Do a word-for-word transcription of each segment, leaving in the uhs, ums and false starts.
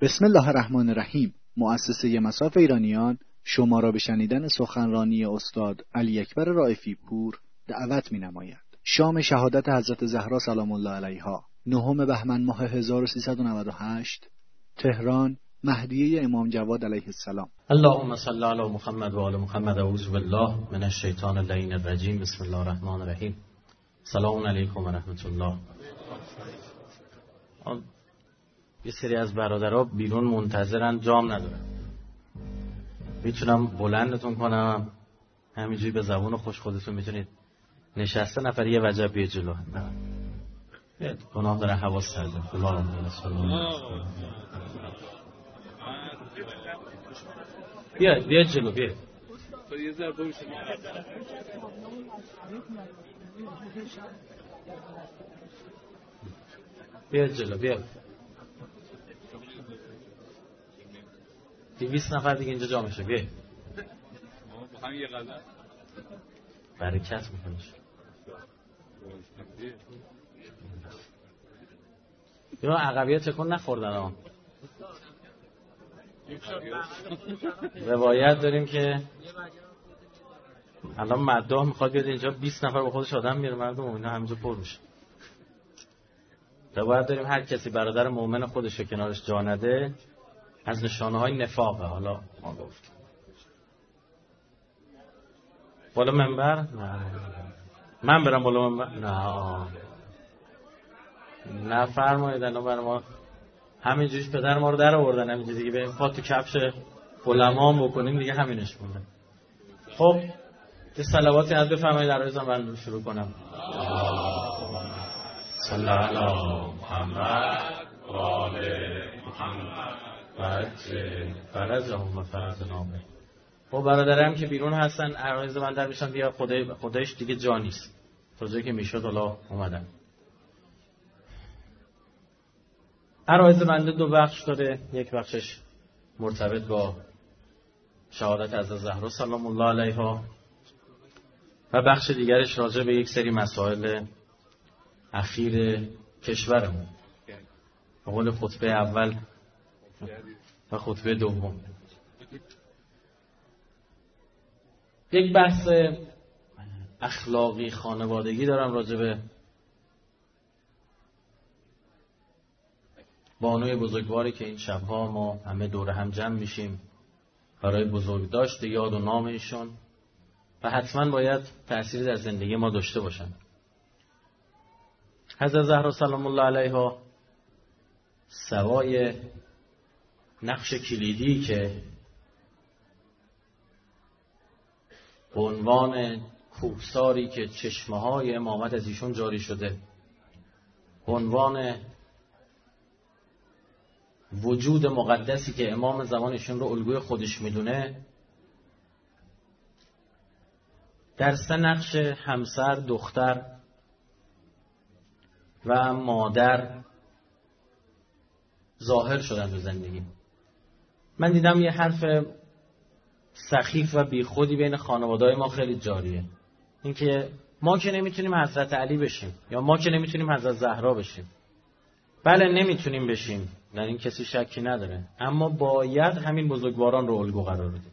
بسم الله الرحمن الرحیم. مؤسسه مصاف ایرانیان شما را به شنیدن سخنرانی استاد علی اکبر رائفی پور دعوت می‌نماید. شام شهادت حضرت زهرا سلام الله علیها، نهم بهمن ماه هزار و سیصد و نود و هشت، تهران، مهدیه امام جواد علیه السلام. اللهم صل علی محمد و آل محمد. اعوذ بالله من الشیطان اللعین الرجیم. بسم الله الرحمن الرحیم. سلام علیکم و رحمت الله. یه سری از برادرها بیرون منتظرن، جام ندارن. میتونم بلندتون کنم همینجوری به زبون خوش خودتون میتونید نشسته نفر یه وجب بیه جلو. گناه داره حواس سرده. بیا بیا جلو بیا. بیا جلو بیا. دویست نفر دیگه اینجا جا میشه. بیا همین یه غذا برکت میکنه. یا عقبیه تکون نخوردن ها. روایت داریم که الان مداح میخواد بیاد اینجا، بیست نفر با خودش آدم میره، مردم اینا همینجا پر میشه. روایت داریم هر کسی برادر مؤمن خودش رو کنارش جا نده از نشانه های نفاقه. حالا ما گفت بالا منبر؟ نه. من برم بالا منبر؟ نه نه فرمایید. الان برای ما همینجوریش پدر ما رو در آوردن، همینجوری دیگه به پا تو کفش علما بکنیم دیگه همینش مونده. خب یه صلواتی از بفرمایید در روزم من شروع کنم. صلی علی محمد و آل محمد بچه فرز هم فرز نامه. خب برادرم که بیرون هستن عرایز من در میشن بیا، خدای خدایش دیگه جا نیست. تا جایی که میشد حالا اومدن. عرایز بنده دو بخش داره. یک بخشش مرتبط با شهادت حضرت زهرا سلام الله علیها و بخش دیگرش راجع به یک سری مسائل اخیر کشورمون، به قول خطبه اول و خطبه دوم. یک بحث اخلاقی خانوادگی دارم راجع به بانوی بزرگواری که این شبها ما همه دور هم جمع میشیم برای بزرگ داشته یاد و نام ایشون و حتما باید تأثیری در زندگی ما داشته باشن. حضرت زهرا سلام الله علیها سوای نقش کلیدی که به عنوان کوهساری که چشمه های امامت از ایشون جاری شده، به عنوان وجود مقدسی که امام زمانشون رو الگوی خودش میدونه، در سه نقش همسر، دختر و مادر ظاهر شدن تو زندگی. من دیدم یه حرف سخیف و بیخودی بین خانواده‌های ما خیلی جاریه، اینکه ما که نمیتونیم حضرت علی بشیم یا ما که نمیتونیم حضرت زهرا بشیم. بله نمیتونیم بشیم، در این کسی شکی نداره، اما باید همین بزرگواران رو الگو قرار بدیم.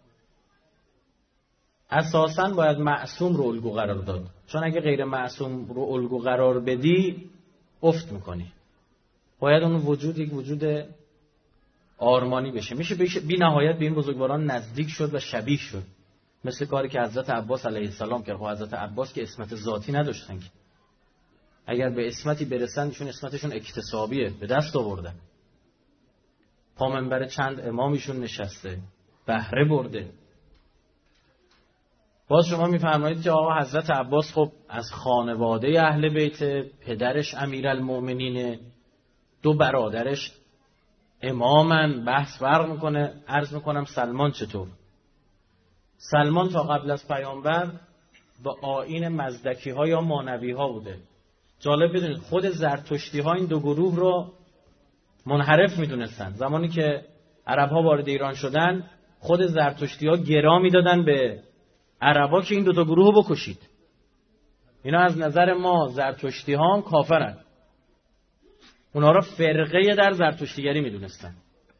اساساً باید معصوم رو الگو قرار داد، چون اگه غیر معصوم رو الگو قرار بدی افت میکنی. باید اون وجود یک وجود آرمانی بشه. میشه بی نهایت به این بزرگواران نزدیک شد و شبیه شد، مثل کاری که حضرت عباس علیه السلام کرد. خب حضرت عباس که اسمت ذاتی نداشتن، که اگر به اسمتی برسن ایشون اسمتشون اکتسابیه، به دست آوردن. پا منبر چند امامیشون نشسته، بهره برده. باز شما میفرمایید که آقا حضرت عباس خب از خانواده اهل بیت، پدرش امیرالمؤمنینه، دو برادرش امامن. بحث فرق میکنه. عرض میکنم سلمان چطور؟ سلمان تا قبل از پیامبر با آیین مزدکی ها یا مانوی ها بوده. جالب بدونید خود زرتشتی ها این دو گروه رو منحرف میدونستن. زمانی که عرب ها وارد ایران شدن، خود زرتشتی ها گرا میدادن به عربا که این دو تا گروه رو بکشید. اینا از نظر ما زرتشتی ها هم کافرن. اونا را فرقه در زرتشتیگری میدونستن.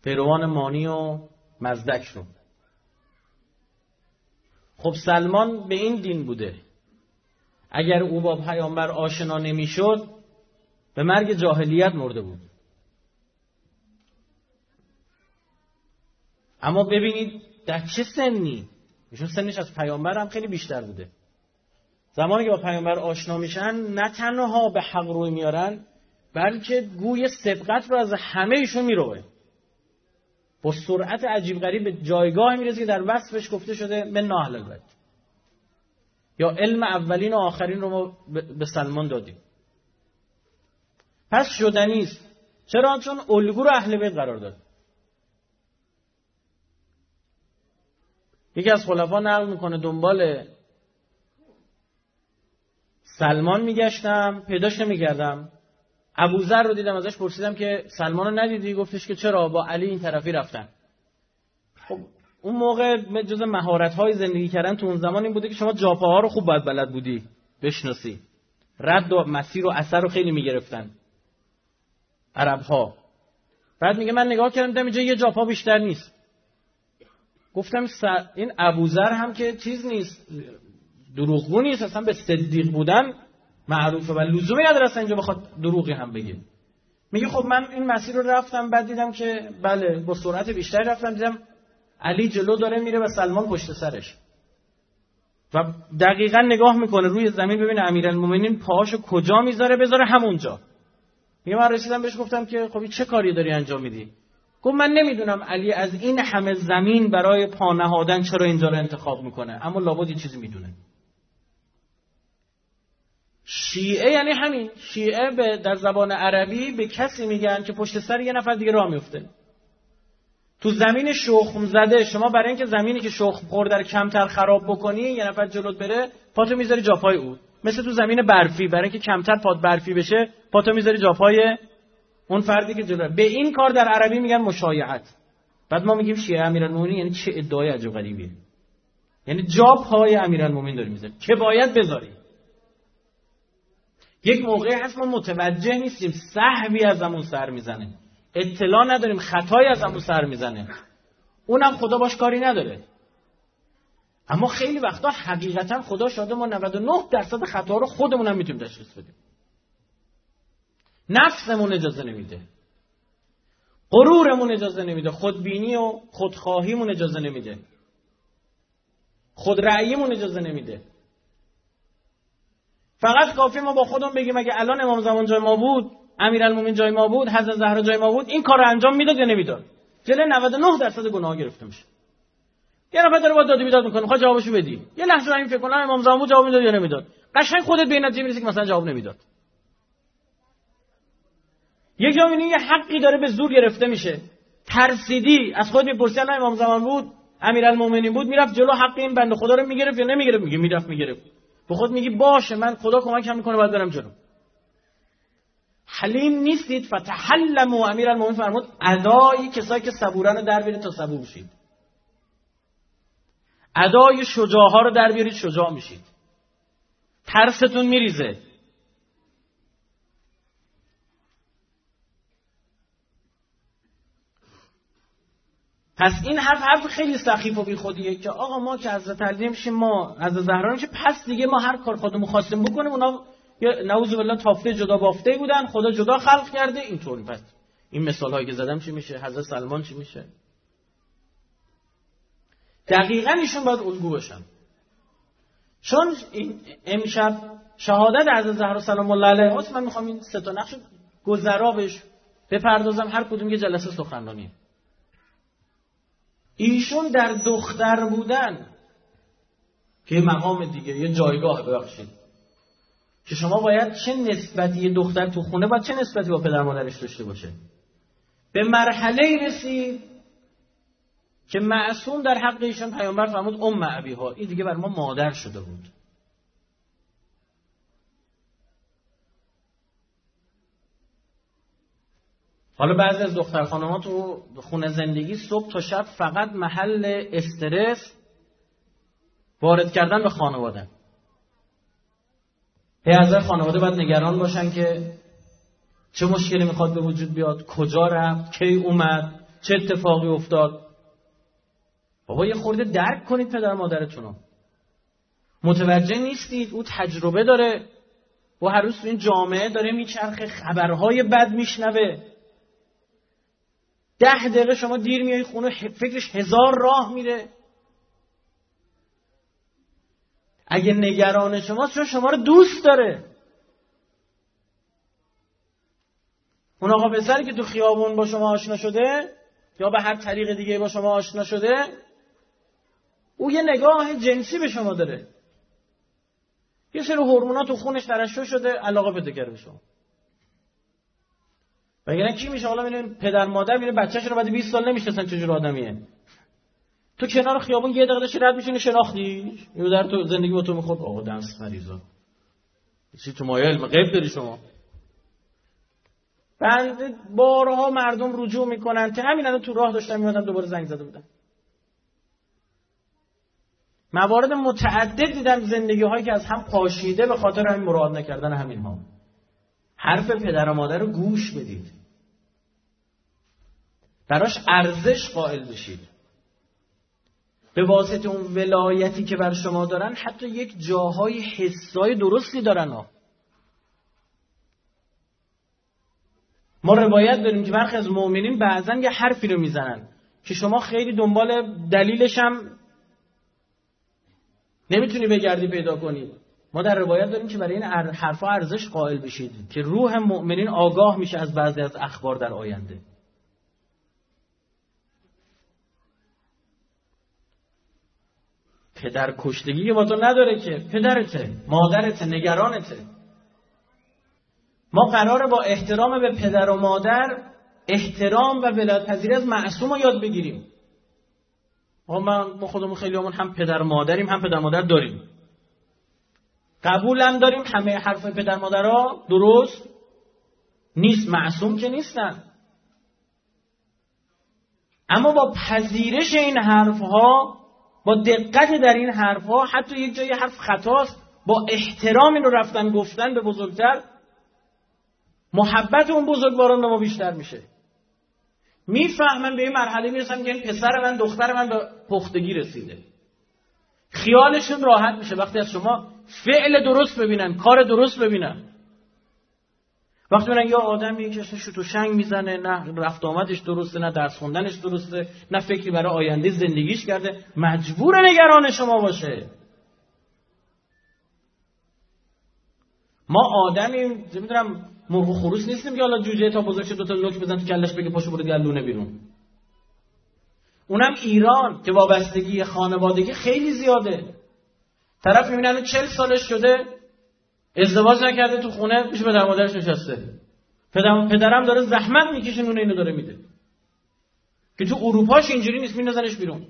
پیروان مانی و مزدک رو. خب سلمان به این دین بوده، اگر او با پیامبر آشنا نمیشد به مرگ جاهلیت مرده بود. اما ببینید در چه سنی، ایشون سنش از پیامبر هم خیلی بیشتر بوده. زمانی که با پیامبر آشنا میشن نه تنها به حق روی میارن، بلکه گوی سبقت رو از همه ایشون میروه. با سرعت عجیب غریب به جایگاه میرسه که در وصفش گفته شده من اهل البیت، یا علم اولین و آخرین رو ما به سلمان دادیم. پس شدنی است. چرا؟ چون الگو رو اهل بیت قرار داد. یکی از خلفا نقل میکنه دنبال سلمان میگشتم پیداش نمیکردم. ابوذر رو دیدم، ازش پرسیدم که سلمان رو ندیدی؟ گفتش که چرا، با علی این طرفی رفتن. خب اون موقع جز مهارت‌های زندگی کردن تو اون زمان این بوده که شما جاپاها رو خوب باید بلد بودی بشناسی. رد و مسیر و اثر رو خیلی میگرفتن عرب‌ها. بعد میگه من نگاه کردم دیدم اینجا یه جاپا بیشتر نیست. گفتم این ابوذر هم که چیز نیست، دروغگو نیست، اصلا به صدیق بودن معروفه و لزومی نداره اصلا اینجا بخواد دروغی هم بگه. میگه خب من این مسیر رو رفتم، بعد دیدم که بله با سرعت بیشتری رفتم، دیدم علی جلو داره میره و سلمان پشت سرش. و دقیقاً نگاه میکنه روی زمین ببینه امیرالمومنین پاهاشو کجا میذاره بذاره همونجا. میگه من رسیدم بهش گفتم که خب چه کاری داری انجام میدی؟ گفت من نمیدونم علی از این همه زمین برای پا نهادن چرا اینجا رو انتخاب میکنه، اما لابد یه چیزی میدونه. شیعه یعنی همین. شیعه به در زبان عربی به کسی میگن که پشت سر یه نفر دیگه راه میفته. تو زمین شخم زده شما برای اینکه زمینی که شخم خورده رو کمتر خراب بکنی، یه نفر جلوت بره پاتو میذاری جاپای او. مثل تو زمین برفی برای اینکه کمتر پات برفی بشه پاتو میذاری جاپای اون فردی که جلو. به این کار در عربی میگن مشایعت. بعد ما میگیم شیعه امیرالمومنین یعنی چه ادعای عجب غریبیه. یعنی جا پای امیرالمومنین داری میذاری که باید بذاری. یک موقعی هست ما متوجه نیستیم سهوی از همون سر میزنه، اطلاع نداریم خطایی از همون سر میزنه، اونم خدا باش کاری نداره. اما خیلی وقتا حقیقتا خدا شاده ما نود و نه درصد خطا رو خودمون هم میتونیم تشخیص بدیم. نفسمون اجازه نمیده، غرورمون اجازه نمیده، خودبینی و خودخواهیمون اجازه نمیده، خودرأییمون اجازه نمیده. فقط کافی ما با خودمون بگیم اگه الان امام زمان جای ما بود، امیرالمومنین جای ما بود، حضرت زهرا جای ما بود، این کار رو انجام میداد یا نمیداد؟ جلوی نود و نه درصد گناه گرفته میشه. یه نفر داره با داد و بیداد میکنه، میخواد جوابشو بدی. یه لحظه همین فکر کن امام زمان بود جواب میداد یا نمیداد. قشنگ خودت به نتیجه میرسی که مثلا جواب نمیداد. یک جا میبینی یه حقی داره به زور گرفته میشه، ترسیدی، از خودت میپرسی الان امام زمان بود، امیرالمومنین بود، میرفت جلو حق این بنده خدا رو میگرفت یا نمیگرفت؟ میگه میرفت میگرفت. به خود میگی باشه من خدا کمکم میکنه باید برم جلو. حلیم نیستید. فتحلموا، امیرالمومنین فرمود ادای کسایی که صبورن در بیارید تا صبور بشید. ادای شجاعها رو در بیارید شجاع میشید. ترستون میریزه. پس این حرف حرف خیلی سخیف و بیخودیه که آقا ما که حضرت علی میشیم، ما حضرت زهرا میشیم، پس دیگه ما هر کار خودمون خواستیم بکنیم. اونا نعوذ بالله تافته جدا بافته بودن، خدا جدا خلق کرده اینطوری. پس این مثال هایی که زدم چی میشه؟ حضرت سلمان چی میشه؟ دقیقاً ایشون باید الگو باشن. چون این امشب شهادت حضرت زهرا سلام الله علیها است. من میخوام این سه تا نقش گذرا بهش بپردازم، هر کدوم یه جلسه سخنرانی. ایشون در دختر بودن که مقام دیگه، یه جایگاه ببخشید که شما باید چه نسبتی دختر تو خونه باید چه نسبتی با پدر مادرش داشته باشه. به مرحله رسید که معصوم در حق ایشون پیامبر فرمود ام ابیها، این دیگه بر ما مادر شده بود. حالا بعضی از دختر خانم‌ها تو خونه زندگی صبح تا شب فقط محل استرس وارد کردن به خانواده. به نظر خانواده باید نگران باشن که چه مشکلی میخواد به وجود بیاد، کجا رفت، کی اومد، چه اتفاقی افتاد. بابا یه خورده درک کنید پدر مادرتونو. متوجه نیستید او تجربه داره، او هر روز تو این جامعه داره میچرخه، خبرهای بد میشنوه. ده دقیقه شما دیر میای خونه فکرش هزار راه میره. اگه نگران شماست چون شما رو دوست داره. اون آقا پسری که تو خیابون با شما آشنا شده یا به هر طریق دیگه با شما آشنا شده، او یه نگاه جنسی به شما داره. یه سری هورمونا تو خونش ترشح شده، علاقه پیدا کرده به شما. وگرنه کی میشه؟ حالا میبینید پدر مادر میره بچه‌ش رو بعد بیست سال نمیشناسن چه جور آدمیه. تو کنار خیابون یه دقیقه داشتی رد میشینی شناختیش، یه در تو زندگی با تو میخورد. آقا دنس فریضا چی تو مایه علم غیب داری شما؟ بعد بارها مردم رجوع میکنن که همین الان تو راه داشتن میادن دوباره زنگ زده بودن. موارد متعدد دیدم زندگی هایی که از هم پاشیده به خاطر همین مراعات نکردن همین ها. حرف پدر و مادر رو گوش بدید، براش ارزش قائل بشید. به واسطه اون ولایتی که بر شما دارن حتی یک جاهای حسای درستی دارن ها. ما روایت داریم که برخی از مؤمنین بعضن یه حرفی رو میزنن که شما خیلی دنبال دلیلش هم نمیتونی بگردی پیدا کنی. ما در روایت داریم که برای این حرفا ارزش قائل بشید که روح مؤمنین آگاه میشه از بعضی از اخبار در آینده. پدر کشتگی که با تو نداره که، پدرته، مادرته، نگرانته. ما قراره با احترام به پدر و مادر احترام و ولایت‌پذیری از معصوم رو یاد بگیریم. ما ما خودمون خیلی همون هم پدر مادریم، هم پدر مادر داریم، قبول هم داریم همه حرف پدر مادرها درست نیست، معصوم که نیستن. اما با پذیرش این حرفها، با دقت در این حرفها، حتی یک جای حرف خطاست، با احترام این رو رفتن گفتن به بزرگتر، محبت اون بزرگواران ما بیشتر میشه. میفهمن به این مرحله میرسن که این پسر من دختر من به پختگی رسیده. خیالشون راحت میشه وقتی از شما فعل درست ببینن، کار درست ببینن. وقتی ببینن یا آدمی که شوت و شنگ میزنه، نه رفت آمدش درسته، نه درس خوندنش درسته، نه فکری برای آینده زندگیش کرده، مجبور نگران شما باشه. ما آدمیم، نمیدونم مرغ و خروس نیستیم که حالا جوجه تا بزرگ شد دو تا لوک بزن تو کلش بگه پاشو برو گلونه بیرون. اونم ایران که وابستگی خانوادگی خیلی زیاده. طرف میبینه چهل سالش شده ازدواج نکرده، تو خونه پیش پدر مادرش نشسته، پدرم پدرم داره زحمت میکشه نون اینو داره میده، که تو اروپاش اینجوری نیست، میندازنش بیرون.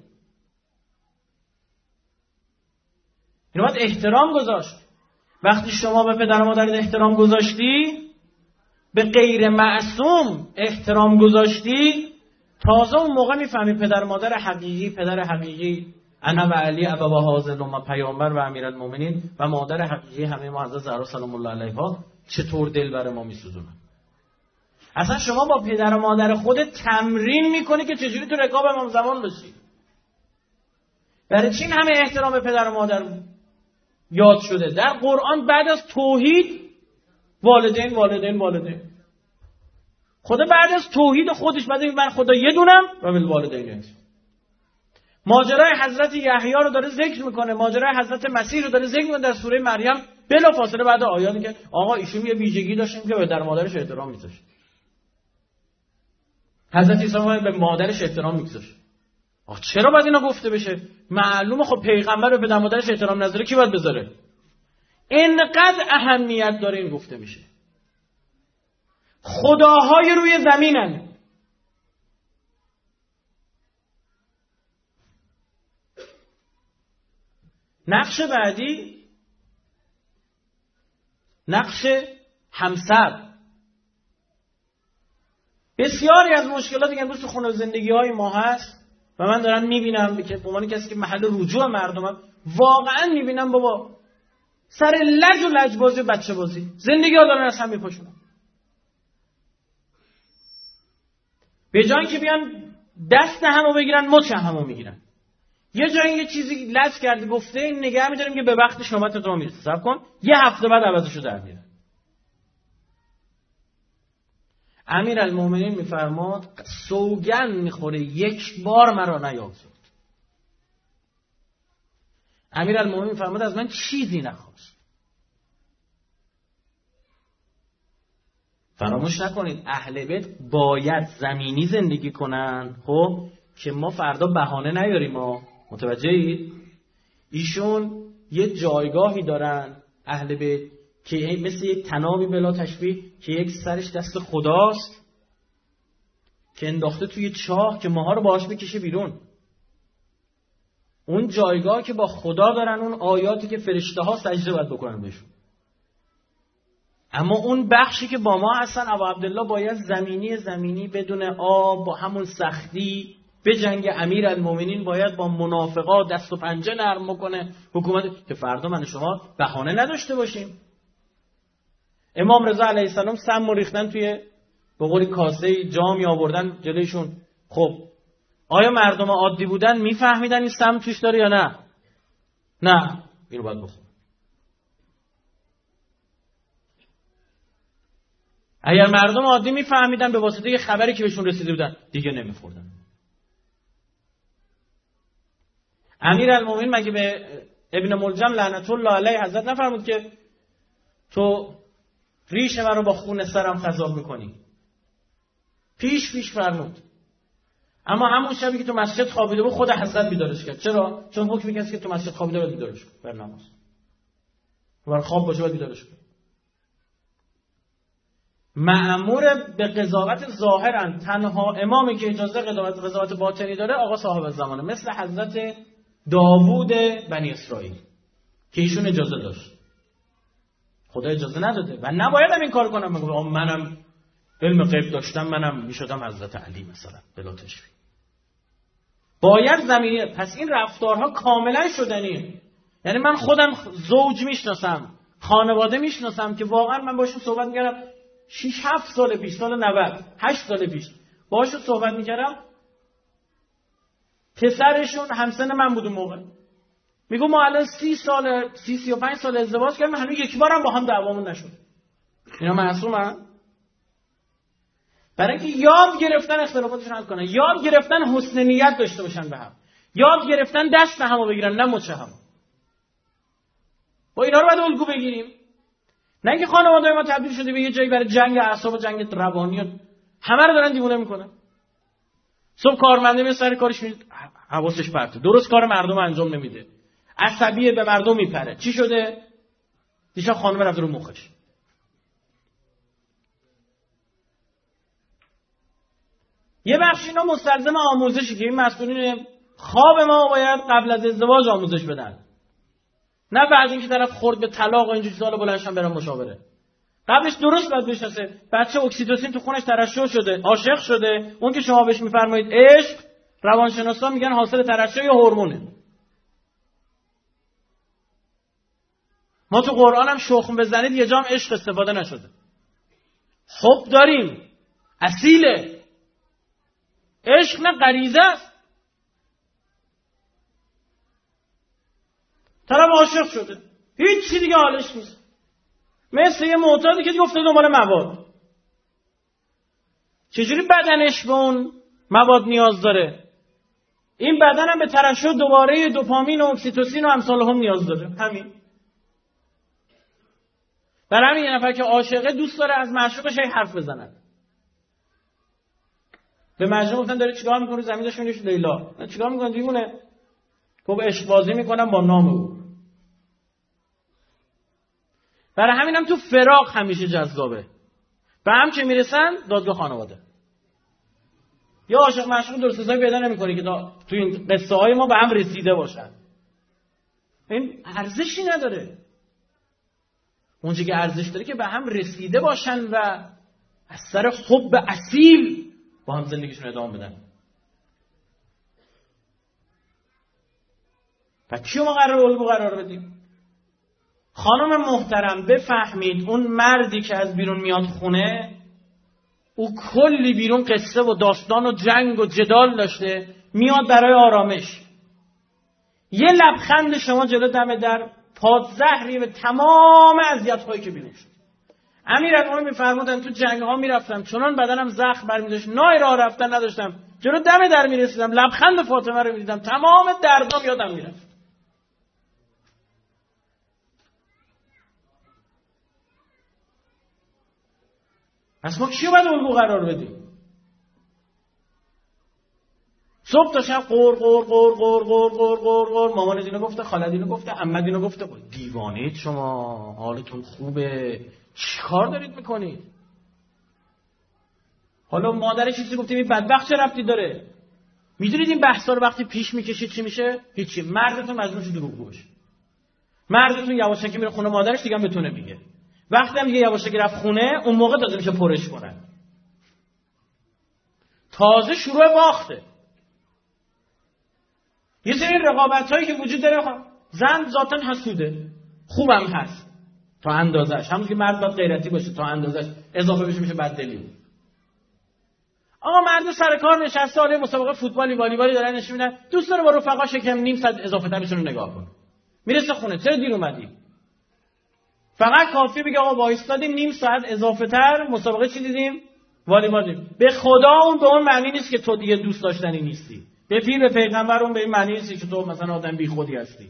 اینو باید احترام گذاشت. وقتی شما به پدر و مادر احترام گذاشتی، به غیر معصوم احترام گذاشتی، تازه اون موقع میفهمی پدر مادر حقیقی، پدر حقیقی انا و علی ابوا هذا الامه، پیامبر و امیرالمومنین و مادر حقیقی همه ما حضرت زهرا سلام الله علیها چطور دل بر ما میسوزونن. اصلا شما با پدر و مادر خودت تمرین میکنی که چجوری تو رکاب امام زمان باشی. برای چین همه احترام پدر و مادر یاد شده؟ در قرآن بعد از توحید والدین والدین والدین، خدا بعد از توحید خودش بعد من خدا یه دونم و بالوالدین. ماجرای حضرت یحیی رو داره ذکر میکنه، ماجرای حضرت مسیح رو داره ذکر میکنه در سوره مریم، بلا فاصله بعد آیاتی که آقا ایشون یه ویژگی داشتیم که به در مادرش احترام میذاشت. حضرت عیسی به مادرش احترام میذاشت. آخ چرا باید اینا گفته بشه؟ معلومه خب پیغمبر به پدر مادرش احترام نذاره کی باید بذاره؟ اینقدر اهمیت داره این گفته میشه. خداهای روی زمینن. نقش بعدی نقش همسر. بسیاری از مشکلاتی که امروز تو خونه زندگی های ما هست و من دارم میبینم که به عنوان کسی که محل رجوع مردمم، واقعا میبینم بابا سر لج و لجبازی و بچه بازی زندگی ها دارن از هم میپاشونن. به جای که بیان دست همو بگیرن مچ همو میگیرن. یه جایی یه چیزی لج کرده گفته این نگه می‌داریم که به وقت شامت تو میرسه. صبر کن یه هفته بعد عوضشو در میاره. امیرالمومنین میفرماد سوگن میخوره یک بار مرا نیازد. امیرالمومنین میفرماد از من چیزی نخواست. فراموش نکنید اهل بیت باید زمینی زندگی کنن، خب که ما فردا بهانه نیاریم. ما متوجهید؟ ایشون یه جایگاهی دارن اهل بیت که مثل یک تنابی بلا تشبیه که یک سرش دست خداست که انداخته توی چاه که ماها رو باهاش بکشه بیرون. اون جایگاه که با خدا دارن، اون آیاتی که فرشته ها سجده باید بکنن بهشون. اما اون بخشی که با ما هستن ابو عبدالله باید زمینی زمینی بدون آب با همون سختی به جنگ امیرالمومنین، باید با منافقا دست و پنجه نرم کنه حکومت که فردا من شما بهانه نداشته باشیم. امام رضا علیه السلام سم ریختن توی به قول کاسه جامی آوردن جلویشون. خب آیا مردم عادی بودن میفهمیدن این سم توش داره یا نه؟ نه، اینو باید بخور. اگر مردم عادی میفهمیدن به واسطه یه خبری که بهشون رسیده بودن دیگه نمیخوردن. امیرالمومنین مگه به ابن ملجم لعنت الله علیه حضرت نفرمود که تو ریش من رو با خون سرم خضاب میکنی؟ پیش پیش فرمود. اما همون شبی که تو مسجد خوابیده بود خود حضرت بیدارش کرد. چرا؟ چون حکمی کسی که تو مسجد خوابیده بود بیدارش کرد بر نماز. بر خواب باشه باید بیدارش کرد. مأمور به قضاوت ظاهرن، تنها امامی که اجازه قضاوت قضاوت باطنی داره آقا صاحب زمانه، مثل حضرت داوود بنی اسرائیل که ایشون اجازه داشت. خدا اجازه نداده و نبایدم این کار کنم. بگم منم علم غیب داشتم، منم میشدم حضرت علی مثلا بلا تشبیه. باید زمینی. پس این رفتارها کاملا شدنیه. یعنی من خودم زوج میشناسم، خانواده میشناسم که واقعا من باشون صحبت میکردم شش هفت سال پیش، سال نود هشت سال پیش باشون صحبت میکردم، پسرشون همسن من بود اون موقع. میگم ما الان سی سال سی سی و پنج سال ازدواج کردیم هنوز یک بارم با هم دعوامون نشد. اینا معصومن؟ برای اینکه یاد گرفتن اختلافاتشون حل کنن، یاد گرفتن حسن نیت داشته باشن به هم، یاد گرفتن دست همو بگیرن نه مچ هم. با اینا رو باید الگو بگیریم. نه اینکه خانواده ما تبدیل شده به یه جایی برای جنگ اعصاب و جنگ روانی و همه رو دارن دیوونه میکنن. صبح کارمنده میاد سر کارش میاد حواسش پرته، درست کار مردم انجام نمیده، عصبیه، به مردم میپره. چی شده؟ دیشب خانم رفت رو مخش. یه بخش اینا مستلزم آموزشی که این مسئولین خواب ما باید قبل از ازدواج آموزش بدن، نه بعد اینکه طرف خورد به طلاق و اینجوری سوال بلندشن برام مشاوره. قبلش درست باید بشناسه بچه اکسیتوسین تو خونش ترشح شده، عاشق شده. اون که شما بهش میفرمایید عشق، روانشناسا میگن حاصل ترشح یا هورمونه. ما تو قرآن هم شخم بزنید یه جام عشق استفاده نشده. حب داریم، اصیله. عشق نه غریزه است. طرف عاشق شده، هیچ چی دیگه حالش نیست، مثل یه معتادی که دیگه افتاده دنبال مواد. چجوری بدنش به اون مواد نیاز داره؟ این بدن هم به ترشح دوباره دوپامین و اکسیتوسین و امثال هم نیاز داره. همین. برای همین یه نفر که عاشقه دوست داره از معشوقش هی حرف بزنن. به مجنون گفتن داره چیکار میکنه؟ زمین داشت میگه لیلا. چیکار میکنه؟ دیوونه. خب عشق بازی میکنم با نام او. برای همین هم تو فراق همیشه جذابه. به هم که میرسن دادگاه خانواده. یا عاشق معشوق درست حسابی پیدا نمیکنه که تو این قصه های ما به هم رسیده باشن. این ارزشی نداره. اونچه که ارزش داره که به هم رسیده باشن و از سر حب اصیل با هم زندگیشون ادامه بدن. پس چی ما قرار الگو قرار بدیم؟ خانم محترم بفهمید اون مردی که از بیرون میاد خونه او کلی بیرون قصه و داستان و جنگ و جدال داشته، میاد برای آرامش. یه لبخند شما جلو دم در پادزهری به تمام اذیت‌هایی که بیرون شد. امیرالمومنین می‌فرمودن تو جنگ‌ها میرفتم چنان بدنم زخم برمی‌داشت، نای راه رفتن نداشتم، جلو دم در میرسیدم لبخند فاطمه رو می‌دیدم تمام دردام یادم میرفت. پس ما کیو باید الگو قرار بدیم؟ صبح تا شب قور قور قور قور قور قور قور قور مامان اینو گفته، خاله اینو گفته، عمه اینو گفته. دیوانید شما، حالتون خوبه، چیکار دارید میکنید؟ حالا مادر چیزی گفتیم این بدبخت چه ربطی داره؟ میدونید این بحثا رو وقتی پیش میکشید چی میشه؟ هیچی. مردتون مجبور شه دروغگو بشه. مردتون یواشکی میره خونه مادرش، دیگه هم بتونه میگه. وقتی هم دیگه یواشکی رفت خونه، اون موقع تازه میشه پرش کنن. تازه شروع باخته. یه سری رقابت‌هایی که وجود داره، زن ذاتاً حسوده، خوبم هست تا اندازش، همون که مرد باید غیرتی باشه تا اندازش، اضافه بشه میشه بددلی. آقا مرد سر کار نشسته، حالا مسابقه فوتبالی والیبالی دارن نشون میدن، دوست داره با رفقاش یکم نیم ساعت اضافه تر بشینه نگاه کنه. میرسه خونه، چرا دیر اومدی؟ فقط کافی بگه آقا وایستادیم نیم ساعت اضافه تر مسابقه چی دیدیم؟ والیبال دیدیم. به خدا اون به اون معنی نیست که تو دیگه دوست داشتنی نیستی. به پیر به پیغمبر اون به این معنی نیست که تو مثلا آدم بی خودی هستی.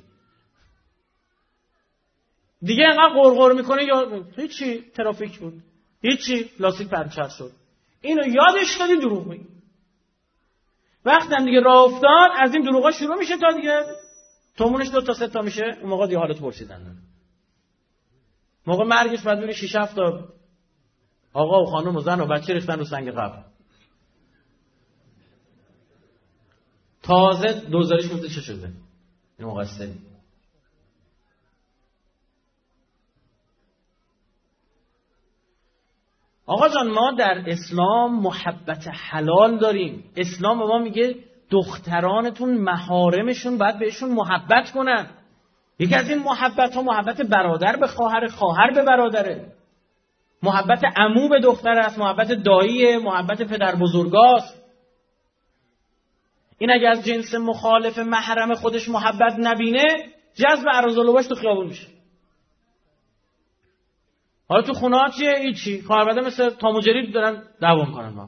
دیگه انقدر غرغر میکنه یا هیچی ترافیک بود، هیچی لاستیک پنچر شد، اینو یادش دادی دروغ میگی. وقتی هم دیگه راه افتاد از این دروغا شروع میشه تا دیگه تومونش دو تا سه تا میشه، اون موقع دیگه حالت پرسیدن. موقع مرگش بعد میره شش هفت تا آقا و خانم و زن و بچه ریختن رو سنگ قبر. تازه دوزارش گفته چه شده؟ این مقصری. آقا جان ما در اسلام محبت حلال داریم. اسلام ما میگه دخترانتون محارمشون باید بهشون محبت کنن. یکی از این محبت ها محبت برادر به خواهر، خواهر به برادره، محبت عمو به دختر است، محبت داییه، محبت پدر بزرگاست. این اگه از جنس مخالف محرم خودش محبت نبینه جذب عرض‌الوباش تو خیابون میشه. حالا تو خونه ها چیه؟ هیچی. خواهر برادر مثل تام و جری دارن دعوا میکنن. ما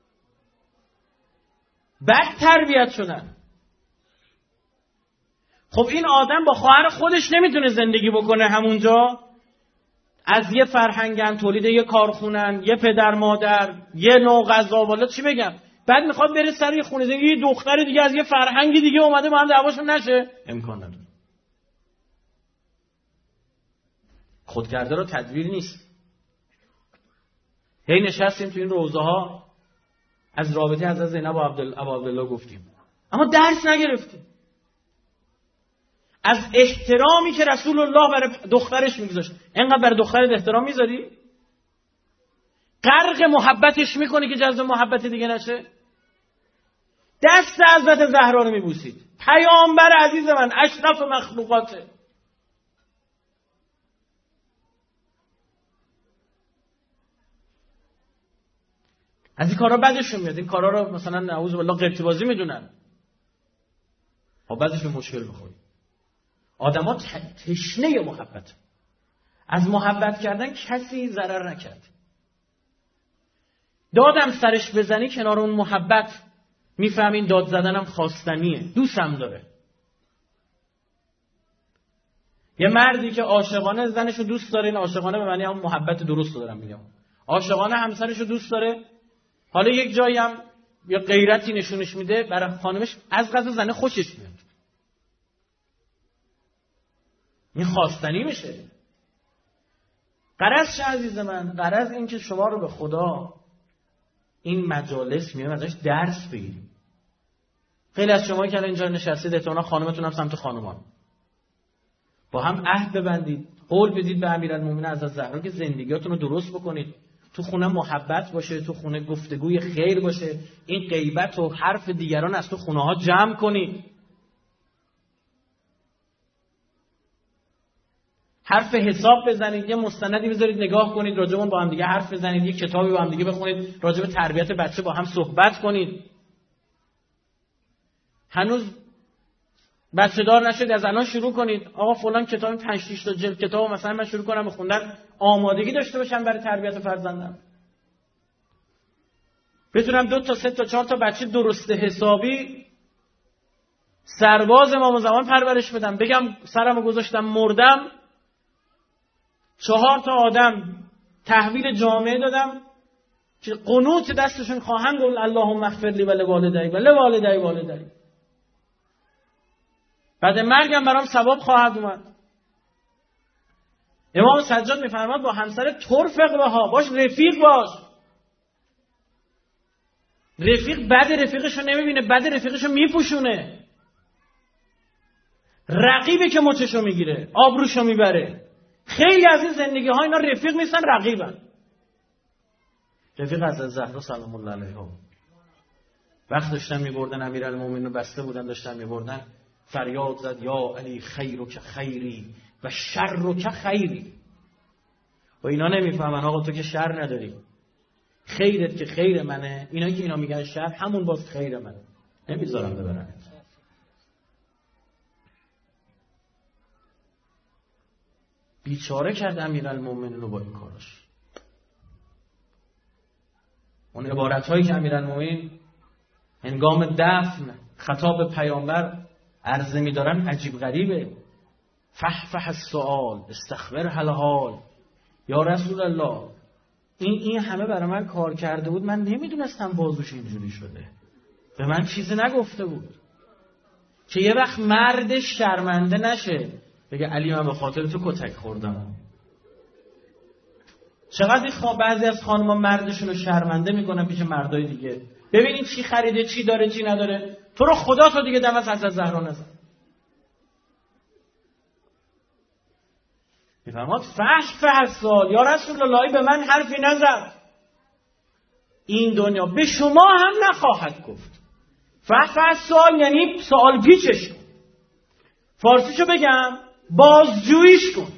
بد تربیت شدن. خب این آدم با خواهر خودش نمیتونه زندگی بکنه همونجا، از یه فرهنگن، تولید یه کارخونن، یه پدر مادر، یه نوع غذا، والا چی بگم، بعد میخواد بره سر یه خونه زندگی، یه دختر دیگه از یه فرهنگی دیگه اومده با هم دعواشون نشه، امکان نداره. خودکرده رو تدبیر نیست. هی نشستیم تو این روزه ها از رابطه حضرت زینب و عبدالله گفتیم، اما درس نگرفتیم. از احترامی که رسول الله برای دخترش میگذاشت، اینقدر برای دخترت احترام میذاری؟ غرق محبتش میکنی که جذب محبت دیگه نشه؟ دست حضرت زهرا رو میبوسید، پیامبر عزیز من، اشرف مخلوقاته. از این کارا بعدشون میاد، این کارا رو مثلا نعوذ بالله قرتی بازی میدونن. خب بعدش به مشکل میخوری. آدم‌ها تشنه محبت، از محبت کردن کسی ضرر نکرد. دادم سرش بزنی کنار اون محبت، میفهمین داد زدنم خواستنیه، دوستم داره. یه مردی که عاشقانه زنشو دوست داره، این عاشقانه به معنی هم محبت درست دارم میگم، عاشقانه همسرشو دوست داره، حالا یک جایی هم یا غیرتی نشونش میده برای خانمش، از قضا زنه خوشش میاد، این خواستنی میشه. غرض چه عزیز من؟ غرض این که شما رو به خدا این مجالس میاد ازش درس بگیریم. خیلی از شما که الان اینجا نشستید احتمالاً خانمتون هم سمت خانمان، با هم عهد ببندید، قول بدید به امیرالمومنین حضرت زهرا که زندگیاتون رو درست بکنید، تو خونه محبت باشه، تو خونه گفتگوی خیر باشه، این غیبت و حرف دیگران از تو خونه ها جمع کنید. حرف حساب بزنید، یه مستندی بذارید نگاه کنید، راجع به با هم دیگه حرف بزنید، یه کتابی با هم دیگه بخونید، راجع به تربیت بچه با هم صحبت کنید. هنوز بچه دار نشد از الان شروع کنید. آقا فلان کتاب پنج شش تا جلد کتاب مثلا من شروع کنم به خوندن، آمادگی داشته باشم برای تربیت فرزندم. بتونم دو تا سه تا چهار تا بچه درست حسابی سرباز امام زمان پرورش بدم. بگم سرمو گذاشتم مردم، چهار تا آدم تحویل جامعه دادم که قنوت دستشون خواهند گفت اللهم اغفر لی و لوالدی و لوالدی والدی. بعد مرگم برام ثواب خواهد اومد. امام سجاد میفرماد با همسر ترفق بها، باش رفیق باش. رفیق بد رفیقشو نمیبینه، بد رفیقشو میپوشونه. رقیبه که مچشو میگیره، آبروشو میبره. خیلی از این زندگی ها اینا رفیق نیستن، رقیبن. رفیق حضرت زهرا سلام الله علیها وقت داشتن میبردن امیرالمومنین رو بسته بودن، داشتن میبردن، فریاد زد یا علی خیرک خیری و شرک خیری. و اینا نمیفهمن آقا تو که شر نداری، خیرت که خیر منه، اینا که اینا میگن شر همون باز خیر منه، نمیذارم ببرن. بیچاره کرد امیرالمومنین رو با این کارش. اون عبارت‌هایی که امیرالمومنین هنگام دفن خطاب پیامبر عرضه می‌دارن عجیب غریبه. فحفح السؤال استخبر الحال. یا رسول الله این این همه برای من کار کرده بود، من نمیدونستم بازوش اینجوری شده، به من چیزی نگفته بود، که یه وقت مردش شرمنده نشه بگه علی من به خاطر تو کتک خوردم. چقدر خواه بعضی از خانم‌ها مردشون رو شرمنده میکنن پیش مردای دیگه. ببینید چی خریده، چی داره، چی نداره. تو رو خدا تو دیگه دم از حضرت زهرا نزن. میفرماد فحفح السؤال، یا رسول الله به من حرفی نزد، این دنیا به شما هم نخواهد گفت. فحفح السؤال یعنی سوال پیچش کن. فارسیشو بگم بازجوییش کن.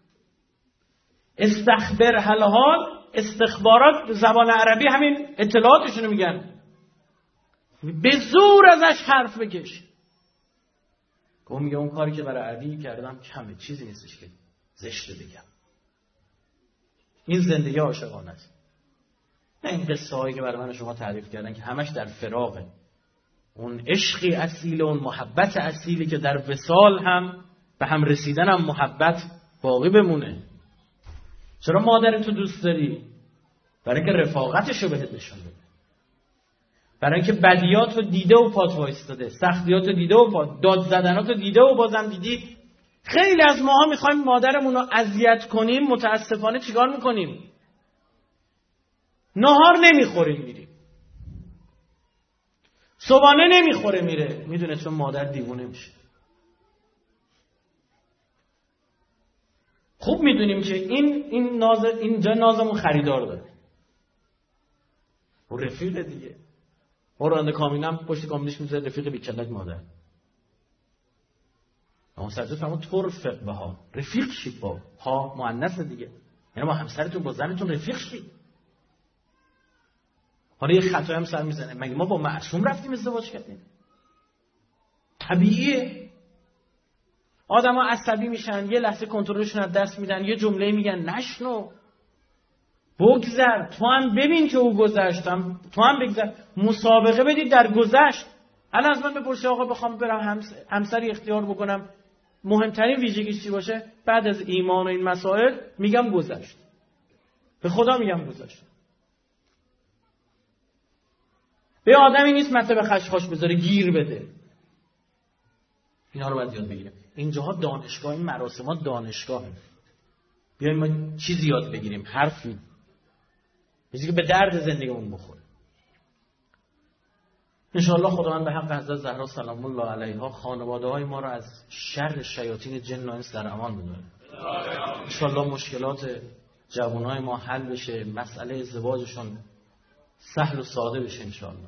استخبر الحال، استخبارات زبان عربی همین اطلاعاتشونو میگن. به زور ازش حرف بکش. که میگه اون کاری که برای علی کردم کمه، چیزی نیستش که زشته بگم. این زندگی عاشقانه است. نه این قصه هایی که برای من شما تعریف کردن که همش در فراقه. اون عشقی اصیل، اون محبت اصیلی که در وصال هم به هم رسیدن هم محبت باقی بمونه. چرا مادرتو دوست داری؟ برای که رفاقتشو بهت نشون بده، برای که بدیاتو دیده و پات وایستاده، سختیاتو دیده و پات، داد زدناتو دیده و بازم دیدی. خیلی از ماها میخوایم مادرمون رو اذیت کنیم، متاسفانه چیکار میکنیم؟ نهار نمیخوریم میریم، صبحانه نمیخوره میره، میدونه چون مادر دیوونه میشه. خوب میدونیم که این این ناز اینجا نازمون خریدار داره. و رفیق دیگه. و راننده کامیونم پشت کامیونش میذاره رفیق بیکلک مادر. اما سجاد فرمود ترفق بها، رفیق شید با ها مؤنث دیگه، یعنی با همسرتون با زنتون رفیق شید. حالا یه خطایی هم سر میزنه، مگه ما با معصوم رفتیم ازدواج کردیم؟ طبیعیه. آدم‌ها عصبی میشن، یه لحظه کنترلشون از دست میدن، یه جمله میگن نشنو، بگذر، تو هم ببین که او گذشتم، تو هم بگذر. مسابقه بدید در گذشت. الان از من بپرسی آقا بخوام برم همسری اختیار بکنم، مهمترین ویژگیش چی باشه؟ بعد از ایمان و این مسائل میگم گذشت. به خدا میگم گذشت. به آدمی نیست مطلب خشخاش بذاره گیر بده. اینا رو باید یاد بگیریم. اینجاها دانشگاه، این مراسمات دانشگاه. بیایم ما چیزی یاد بگیریم، حرفی چیزی که به درد زندگیمون بخوره. انشاءالله خداوند به حق حضرت زهرا سلام الله علیها خانواده‌های ما را از شر شیاطین جن و انس در امان بداره. انشاءالله مشکلات جوانای ما حل بشه، مسئله ازدواجشون سهل و ساده بشه انشاءالله.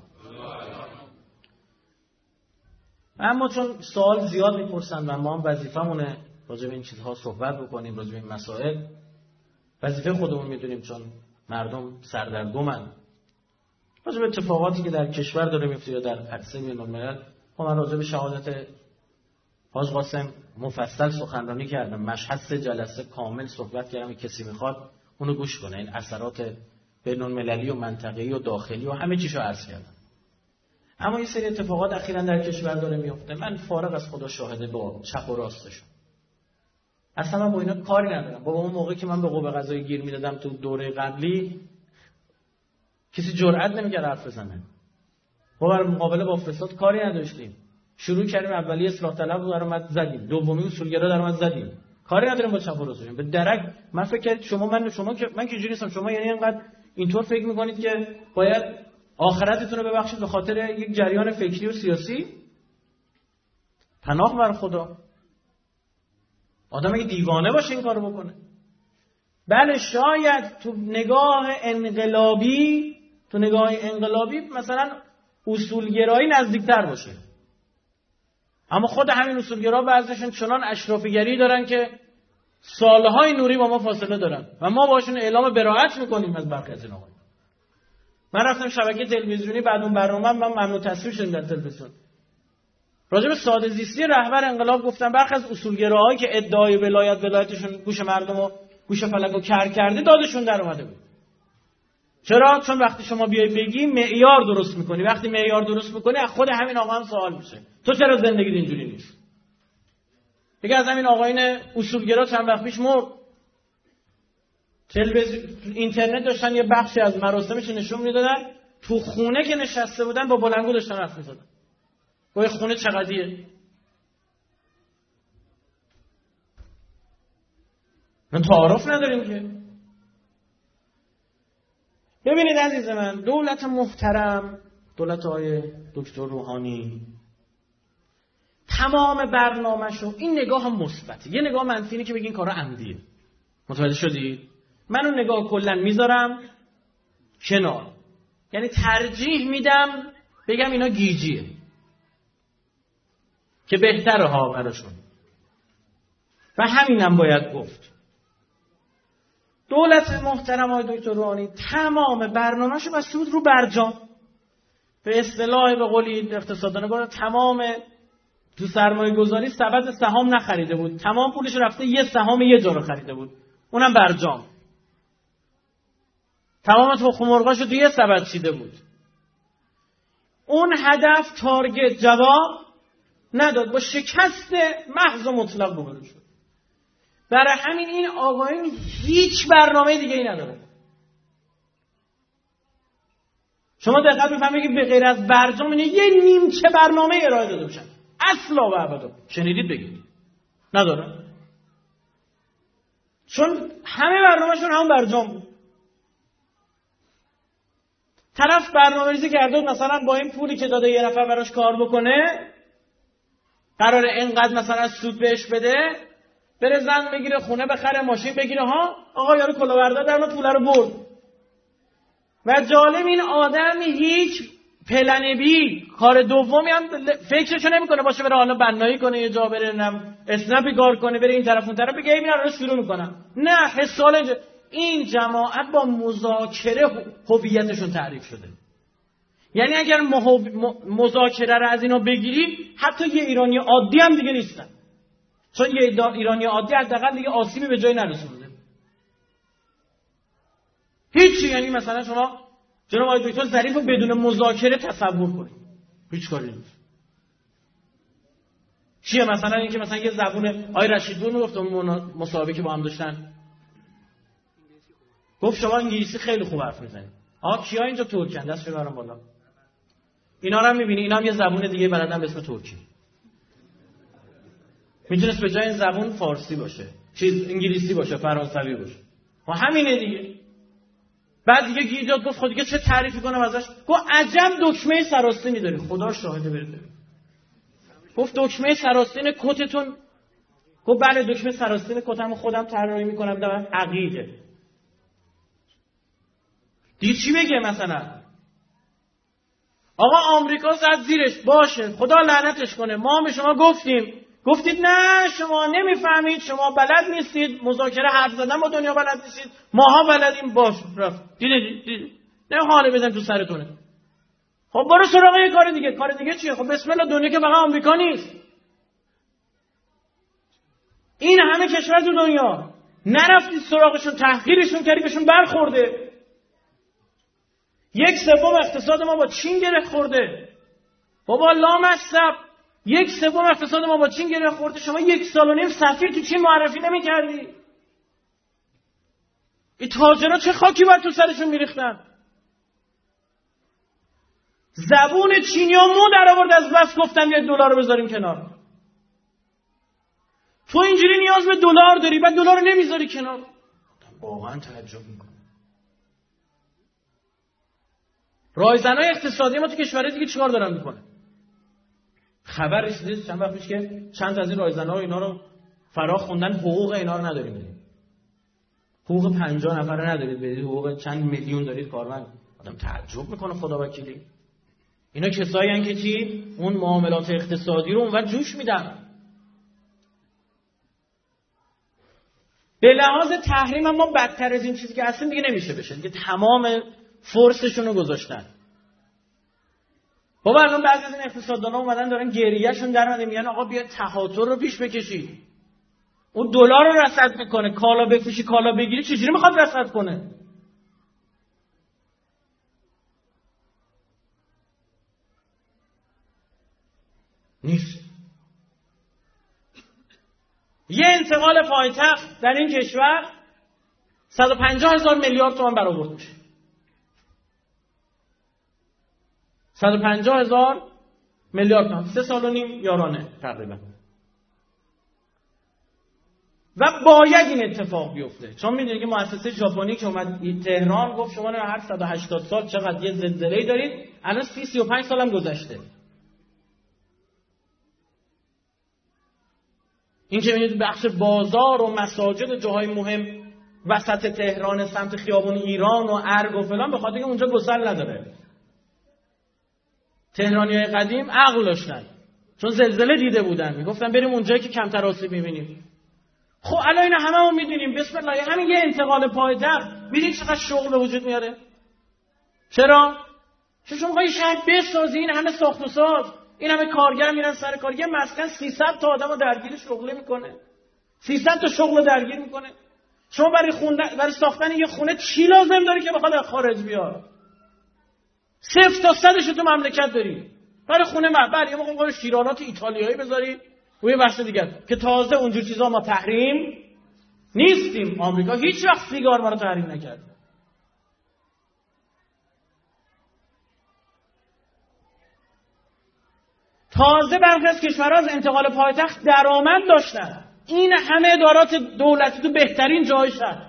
اما چون سوال زیاد میپرسن و ما هم وظیفمونه راجع به این چیزها صحبت بکنیم، راجع به این مسائل. وظیفه خودمون میدونیم چون مردم سردرگمن. راجع به اتفاقاتی که در کشور داره میفته یا در عرصه بین‌الملل، من راجع به شهادت حاج قاسم مفصل سخنرانی کردم، مشهد سه جلسه کامل صحبت کردم که کسی میخواد اونو گوش کنه. این اثرات بین‌المللی و منطقه‌ای و داخلی و همه چیزو عرض کردم. اما این سری اتفاقات اخیراً در کشور داره میفته، من فارغ از خدا شاهده با چپ و راستشون. اصلا من با اینا کاری ندارم. بابا اون موقعی که من به قوه قضاییه گیر میدادم تو دوره قبلی، کسی جرئت نمیکرد حرف بزنه. ما برای مقابله با فساد کاری نداشتیم. شروع کردیم اولی اصلاح طلب رو در اومد زدیم، دومی اصولگرا در اومد زدیم. کاری نداریم با چپ و راستشون. به درک من فکر کردم شما من شما که من که جوری هستم، شما یعنی اینقدر اینطور فکر میکنید که باید آخرتتون رو ببخشید به خاطر یک جریان فکری و سیاسی؟ پناه بر خدا. آدم اگه دیوانه باشه این کارو بکنه. بله شاید تو نگاه انقلابی تو نگاه انقلابی مثلا اصولگرایی نزدیکتر باشه، اما خود همین اصولگرا بعضیشون چنان اشرافیگری دارن که سالهای نوری با ما فاصله دارن و ما باشون اعلام براءت میکنیم از برخی از این آقایون. من رفتم شبکه تلویزیونی بعد اون برنامه من ممنوع تصویر شدم در تلویزیون، راجع به ساده زیستی رهبر انقلاب گفتم. برخی از اصولگراهایی که ادعای ولایت ولایتشون گوش مردم و گوش فلک رو کر کرده دادشون در اومده بود. چرا؟ چون وقتی شما بیای بگی معیار درست میکنی، وقتی معیار درست میکنی از خود همین آقا هم سوال میشه تو چرا زندگیت اینجوری نیست؟ یکی از همین آقایون اصولگرا چند وقت پیش مرد. تلویزیون اینترنت داشتن یه بخشی از مراسمش نشون میدادن، تو خونه که نشسته بودن با بلندگو داشتن حرف میزدن. گویا خونه چقدیه؟ من تعارف نداریم که. ببینید عزیز من، دولت محترم، دولت های دکتر روحانی، تمام برنامه‌شو این نگاه هم مثبته. یه نگاه منفی اینه که بگین کارا عمدیه. متوجه شدید؟ من اون نگاه کلا میذارم کنار. یعنی ترجیح میدم بگم اینا گیجیه که بهتره ها براشون و همینم باید گفت. دولت محترم های دکتر روحانی تمام برنامه‌شو بسته بود رو برجام. به اصطلاح به قولی اقتصاددانا گفتن تمام تو سرمایه گذاری سبد سهام نخریده بود، تمام پولش رفته یه سهام یه جا رو خریده بود، اونم برجام. تمام تخم مرغاشو تو یه سبد چیده بود. اون هدف تارگت جواب نداد، با شکست محض و مطلق روبرو شد. برای همین این آقایون هیچ برنامه دیگه ای نداره. شما دقت بفهمید که به غیر از برجام یه نیمچه برنامه ارائه داده باشن اصلا و ابدا. شنیدید بگید نداره، چون همه برنامه‌شون هم برجام بود. طرف برنامه‌ریزی کرده مثلا با این پولی که داده یه نفر براش کار بکنه قراره اینقدر مثلا سود بهش بده، بره زن بگیره، خونه بخره، ماشین بگیره. ها آقا یارو کلاهبردار در اون پول رو برد. و جالب این آدم هیچ پلن بی کار دومی هم فکرشو نمیکنه باشه بره حالا بنایی کنه، یه جا بره نم اسنپی کار کنه، بره این طرف اون طرف بگه اینا رو شروع میکنم. نه، حسال این جماعت با مذاکره هویتشون تعریف شده. یعنی اگر مذاکره رو از اینا بگیری حتی یه ایرانی عادی هم دیگه نیستن، چون یه ایرانی عادی حداقل دیگه آسیبی به جای نرسونده هیچی. یعنی مثلا شما جناب آقای دکتر ظریف رو بدون مذاکره تصور کنید، هیچ کاری نیست. چیه مثلا اینکه مثلا یه زبون آقای رشیدپور میگفت مسابقه که با هم داشتن، گفت شما انگلیسی خیلی خوب حرف میزنید. آ کیا اینجا ترکن؟ دستش برام بالا. اینا رو هم می‌بینی، اینا هم یه زبون دیگه بلدن به اسم ترکی. میتونست به جای این زبون فارسی باشه، چیز انگلیسی باشه، فرانسوی باشه. و همینه دیگه. بعد دیگه گیر داد گفت خود دیگه چه تعریفی کنم ازش؟ گفت عجب دکمه سراستینی داری. خدا شاهده برید. گفت دکمه سراستین کتتون. گفت بله دکمه سراستین کتمو خودم طراحی میکنم در عقیده. دیگه چی بگه مثلا؟ آقا آمریکا زد زیرش، باشه خدا لعنتش کنه، ما به شما گفتیم گفتید نه شما نمیفهمید، شما بلد نیستید، مذاکره حرف زدن با دنیا بلد نیستید، ماها بلدیم. باش رفت. دیدید دیدید نه حاله بزن تو سرتونه. خب برو سراغ یه کار دیگه. کار دیگه چیه؟ خب بسم الله، دنیا که فقط آمریکا نیست. این همه کشور تو دنیا نرفتید سراغشون، تحقیرشون کردید، بهشون برخورده. یک سوم اقتصاد ما با چین گره خورده. بابا لامصب، یک سوم اقتصاد ما با چین گره خورده. شما یک سال و نیم سفیر تو چین معرفی نمی‌کردی. این تاجرها چه خاکی بر تو سرشون میریختن. زبون چینی‌ها مو در آورد از بس گفتن یک دلار رو بذاریم کنار. تو اینجوری نیاز به دلار داری، بعد دلار رو نمیذاری کنار. واقعا تعجب میکنم. رایزنای اقتصادی ما تو کشورهای دیگه چیکار دارن میکنه؟ خبر رسید چند وقت پیش که چند از این رایزنا رو اینا رو فرا خوندن، حقوق اینا رو نداریم بدید. حقوق پنجاه نفر رو ندارید بدید، حقوق چند میلیون دارید کارمند. آدم تعجب میکنه خدا وکیلی. اینا کسایی هستن که چی؟ اون معاملات اقتصادی رو اونور جوش میدن. به لحاظ تحریم ما بدتر از این چیزی که اصلا دیگه نمیشه بشه. دیگه تمام فرصشون رو گذاشتن. بابا الان بعضی از این اقتصاددانا اومدن دارن گریه‌شون در اومده میگن آقا بیا تهاتر رو پیش بکشید. اون دلار رو رصد میکنه، کالا بفروشی کالا بگیری، چجوری میخواد رصد کنه؟ نیست. یه انتقال پایتخت در این کشور صد و پنجاه هزار میلیارد تومان برآورد میشه. صد و پنجاه هزار میلیارد تومان، سه سال و نیم یارانه تقریبا. و باید این اتفاق بیفته، چون میدونید که مؤسسه ژاپنی که اومد تهران گفت شما هر صد و هشتاد سال چقدر یه زلزله‌ای دارید، الان سی سی و پنج سالم گذشته. این که می‌بینید بخش بازار و مساجد و جاهای مهم وسط تهران سمت خیابون ایران و ارگ و فلان، به خاطر اینکه اونجا گسل نداره. تهرانیای قدیم عقل داشتن، چون زلزله دیده بودن، میگفتن بریم اونجایی که کمتر آسیب می‌بینیم. خب الان اینا هممون می‌دونیم، بسم الله، همین یه انتقال پایتخت ببینید چقدر شغل به وجود میاره. چرا؟ چون شما می‌خواید شهر بسازی، این همه ساخت و ساز، این همه کارگر میرن سر کار، یه مسکن سیصد تا آدمو درگیر شغله میکنه. سیصد تا شغل درگیر میکنه. شما برای خوندن، برای ساختن یه خونه چی لازم داری که بخواد از خارج بیاد؟ صفر تا صدش تو مملکت داری. برای خونه ما بعد یه موقع شیرانات ایتالیایی بذاری و یه بحث دیگه که تازه اونجور چیزا ما تحریم نیستیم. آمریکا هیچ وقت سیگار ما رو تحریم نکرد. تازه برخی از کشورها از انتقال پایتخت درآمد داشتن. این همه ادارات دولتی تو بهترین جایشن،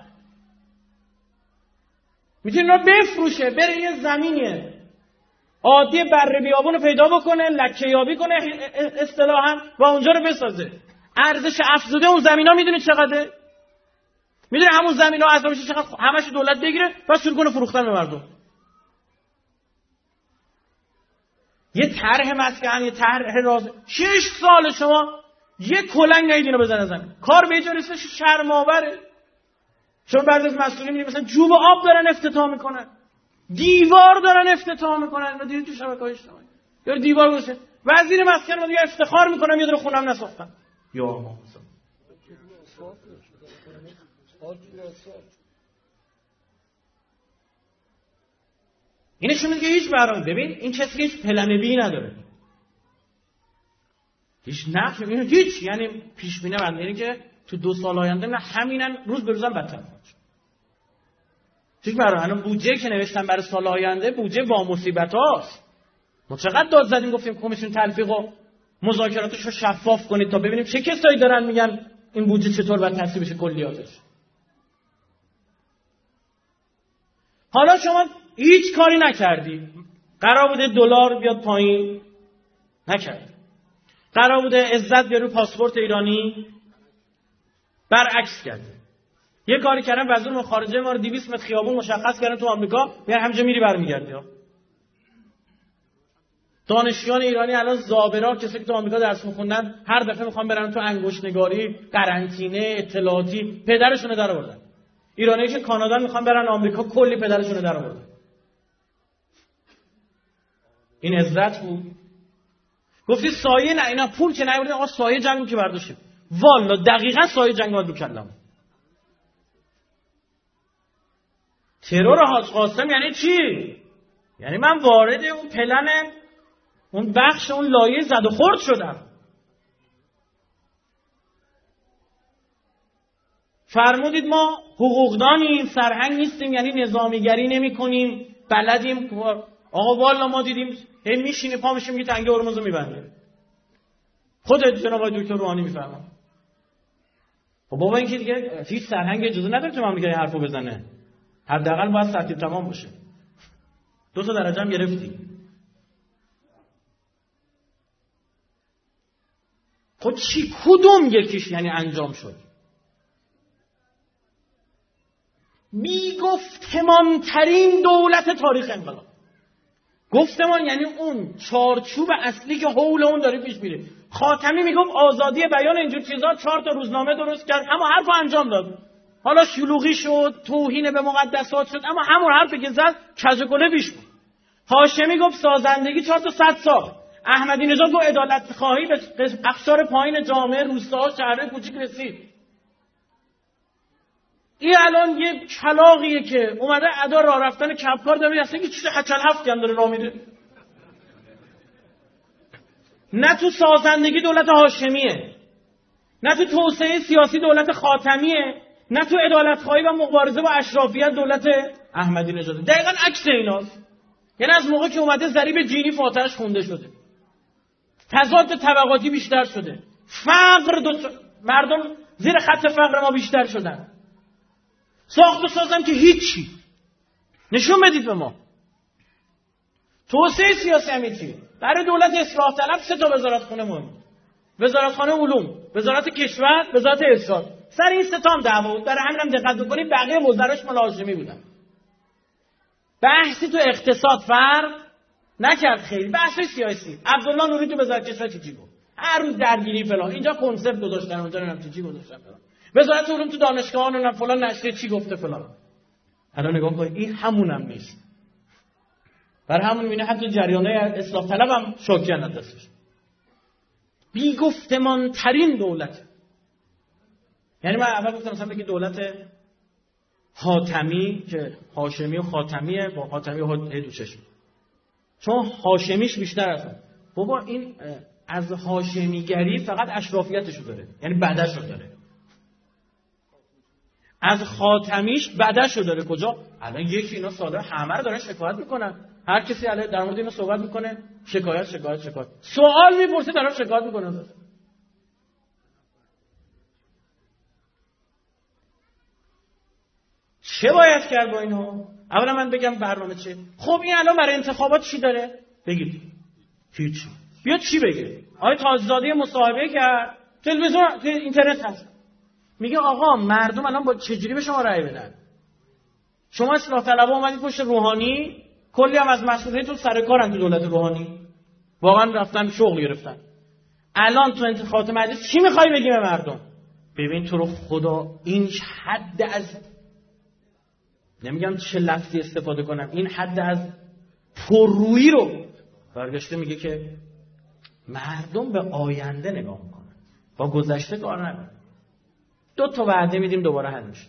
میتونه را بفروشه، بره یه زمینیه عادی بره بیابون رو پیدا بکنه، لکه یابی کنه اصطلاحاً و اونجا رو بسازه. ارزش افزوده اون زمینا میدونی چقدره؟ میدونی همون زمینا ارزشش چقدر؟ همش دولت بگیره و شروع کنه فروختن به مردم. یه طرح مسکن، یه طرح راز، شش سال شما یه کلنگ ندید اینو بزنه زمین. کار به جای رسش شرم‌آوره. چون بعضی از مسئولین میگن مثلا جوب آب دارن افتتاح میکنن، دیوار دارن افتتاح میکنن. اینو دیدید تو شبکه‌های اجتماعی؟ یا دیوار گذاشته. وزیر مسکن رو دیگه افتخار میکنم یه دونه خونم نساختن. یا ما اینشون میگه هیچ برنامه. ببین این کسی هیچ پلن بی نداره، هیچ نقش، هیچ، یعنی پیش بینی بنده اینه که تو دو سال آینده نه همینن روز به روزم بدتر میشه. چیز برای الان بودجه که نوشتن برای سال آینده بودجه با مصیبتاست. ما چقدر داد زدیم گفتیم کمیسیون تلفیق و مذاکراتش رو شفاف کنید تا ببینیم چه کسایی دارن میگن این بودجه چطور باید تصویب بشه کلیاتش. حالا شما هیچ کاری نکردی. قرار بوده دلار بیاد پایین، نکرد. قرار بوده عزت بیاد رو پاسپورت ایرانی، برعکس کرد. یه کاری کردن وزیر امور خارجه ما رو دویست متر خیابون مشخص کردن تو آمریکا، میگن همینجا میری برمیگردی ها. دانشجویان ایرانی الان زابرا، کسی که تو آمریکا درس می‌خوندن، هر دفعه می‌خوان برن تو انگشت‌نگاری، قرنطینه، اطلاعاتی، پدرشون رو درآوردن. ایرانی‌ها که کانادا می‌خوان برن آمریکا، کلی پدرشون رو درآوردن. این عزت بود. گفتی سایه نه، اینا پول که نیوردن، آقا سایه جنگو که برداشتیم. والا دقیقاً سایه جنگ رو کردم. ترور حاج قاسم یعنی چی؟ یعنی من وارد اون پلن، اون بخش، اون لایه زد و خورد شدم. فرمودید ما حقوقدانیم، سرهنگ نیستیم، یعنی نظامیگری نمی کنیم، بلدیم. آقا والا ما دیدیم هی میشینه پا میشه میگه تنگه هرمز رو میبنده. خودت جناب آقای دکتر روحانی میفهمه. خب بابا این که دیگه هیچ سرهنگ اجازه نداره تو مملکت این حرفو بزنه. حداقل باید ترتیب تمام باشه. دو تا درجه هم گرفتی. خب چی کدوم یکیش یعنی انجام شد؟ بی گفتمان ترین دولت تاریخ انقلاب. گفتمان یعنی اون چارچوب اصلی که حول اون داره پیش میره. خاتمی میگفت آزادی بیان، اینجور چیزا، چهار تا روزنامه درست کرد، اما حرفو انجام داد. حالا شلوغی شد، توهین به مقدسات شد، اما همون حرفی که زد کج و کله بیش بود. هاشمی گفت سازندگی، چهار تا صد سال. احمدی نژاد گفت عدالت خواهی به اقشار پایین جامعه، روستاها، شهرهای کوچیک رسید. این الان یه کلاغیه که اومده ادا راه رفتن کپکار داره، اصلا که چیز هچل هفت هم داره راه میره. نه تو سازندگی دولت هاشمیه، نه تو توسعه سیاسی دولت خاتمیه، نه تو عدالت خواهی و مبارزه با اشرافیت دولت احمدی نژاد. دقیقاً عکس ایناست. یعنی از موقع که اومده ضریب جینی فاتحش خونده شده، تضاد طبقاتی بیشتر شده، فقر دو... مردم زیر خط فقر ما بیشتر شدن. ساخت و سازم که هیچی. نشون بدید به ما. توسعه سیاسی هم هیچی. برای دولت اصلاح طلب سه تا وزارت خونه مهم. وزارتخانه علوم، وزارت کشور، وزارت ارشاد. سر این سه تا هم دعوا بود. برای همین هم دقت بکنید بقیه وزراش مال هاشمی بودن. بحثی تو اقتصاد فرق نکرد خیلی. بحث سیاسی. عبدالله نوری تو وزارت کشور چی بود؟ هر روز درگیری فلان. اینجا کنسپت گذاشتن، اونجا نمیدونم چی گذاشتن فلان. وزارت علوم تو دانشگاهان و فلان نشریه چی گفته فلان. الان نگاه کنید این همونم نیست. برای همون میبینه حتی جریانای اصلاح طلب هم شوکیان دستش. بی گفتمان ترین دولت. یعنی من اول گفتم مثلا بگید دولت حاتمی که هاشمی و خاتمیه، با حاتمی و هدو چشم. چون هاشمیش بیشتر از اون. بابا این از هاشمیگری فقط اشرافیتشو داره، یعنی بدشو داره. از خاتمیش بدشو داره. کجا؟ الان یکی اینا سالا همه رو دارن شکایت میکنن. هر کسی الان در مورد اینا صحبت میکنه، شکایت شکایت شکایت. سوال میپرسه طرف شکایت میکنه. چه باید کرد با اینو؟ اولا من بگم برنامه چه؟ خب این الان برای انتخابات چی داره؟ بگید. هیچی. بیا چی بگه؟ آقای تاجزاده مصاحبه کرد، تلویزیون، اینترنت هست. میگه آقا مردم الان با چجوری به شما رأی بدن؟ شما اصلاح طلبها اومدید پشت روحانی، کلی هم از مسئولیتون سر کارن تو دولت روحانی. واقعا رفتن شغل گرفتن. الان تو انتخابات مجلس چی میخوای بگی به مردم؟ ببین تو رو خدا این حد از، نمیگم چه لفظی استفاده کنم، این حد از پررویی رو برگشته میگه که مردم به آینده نگاه میکنن، با گذشته کار ندارن. دو تا وعده میدیم دوباره حل میشه.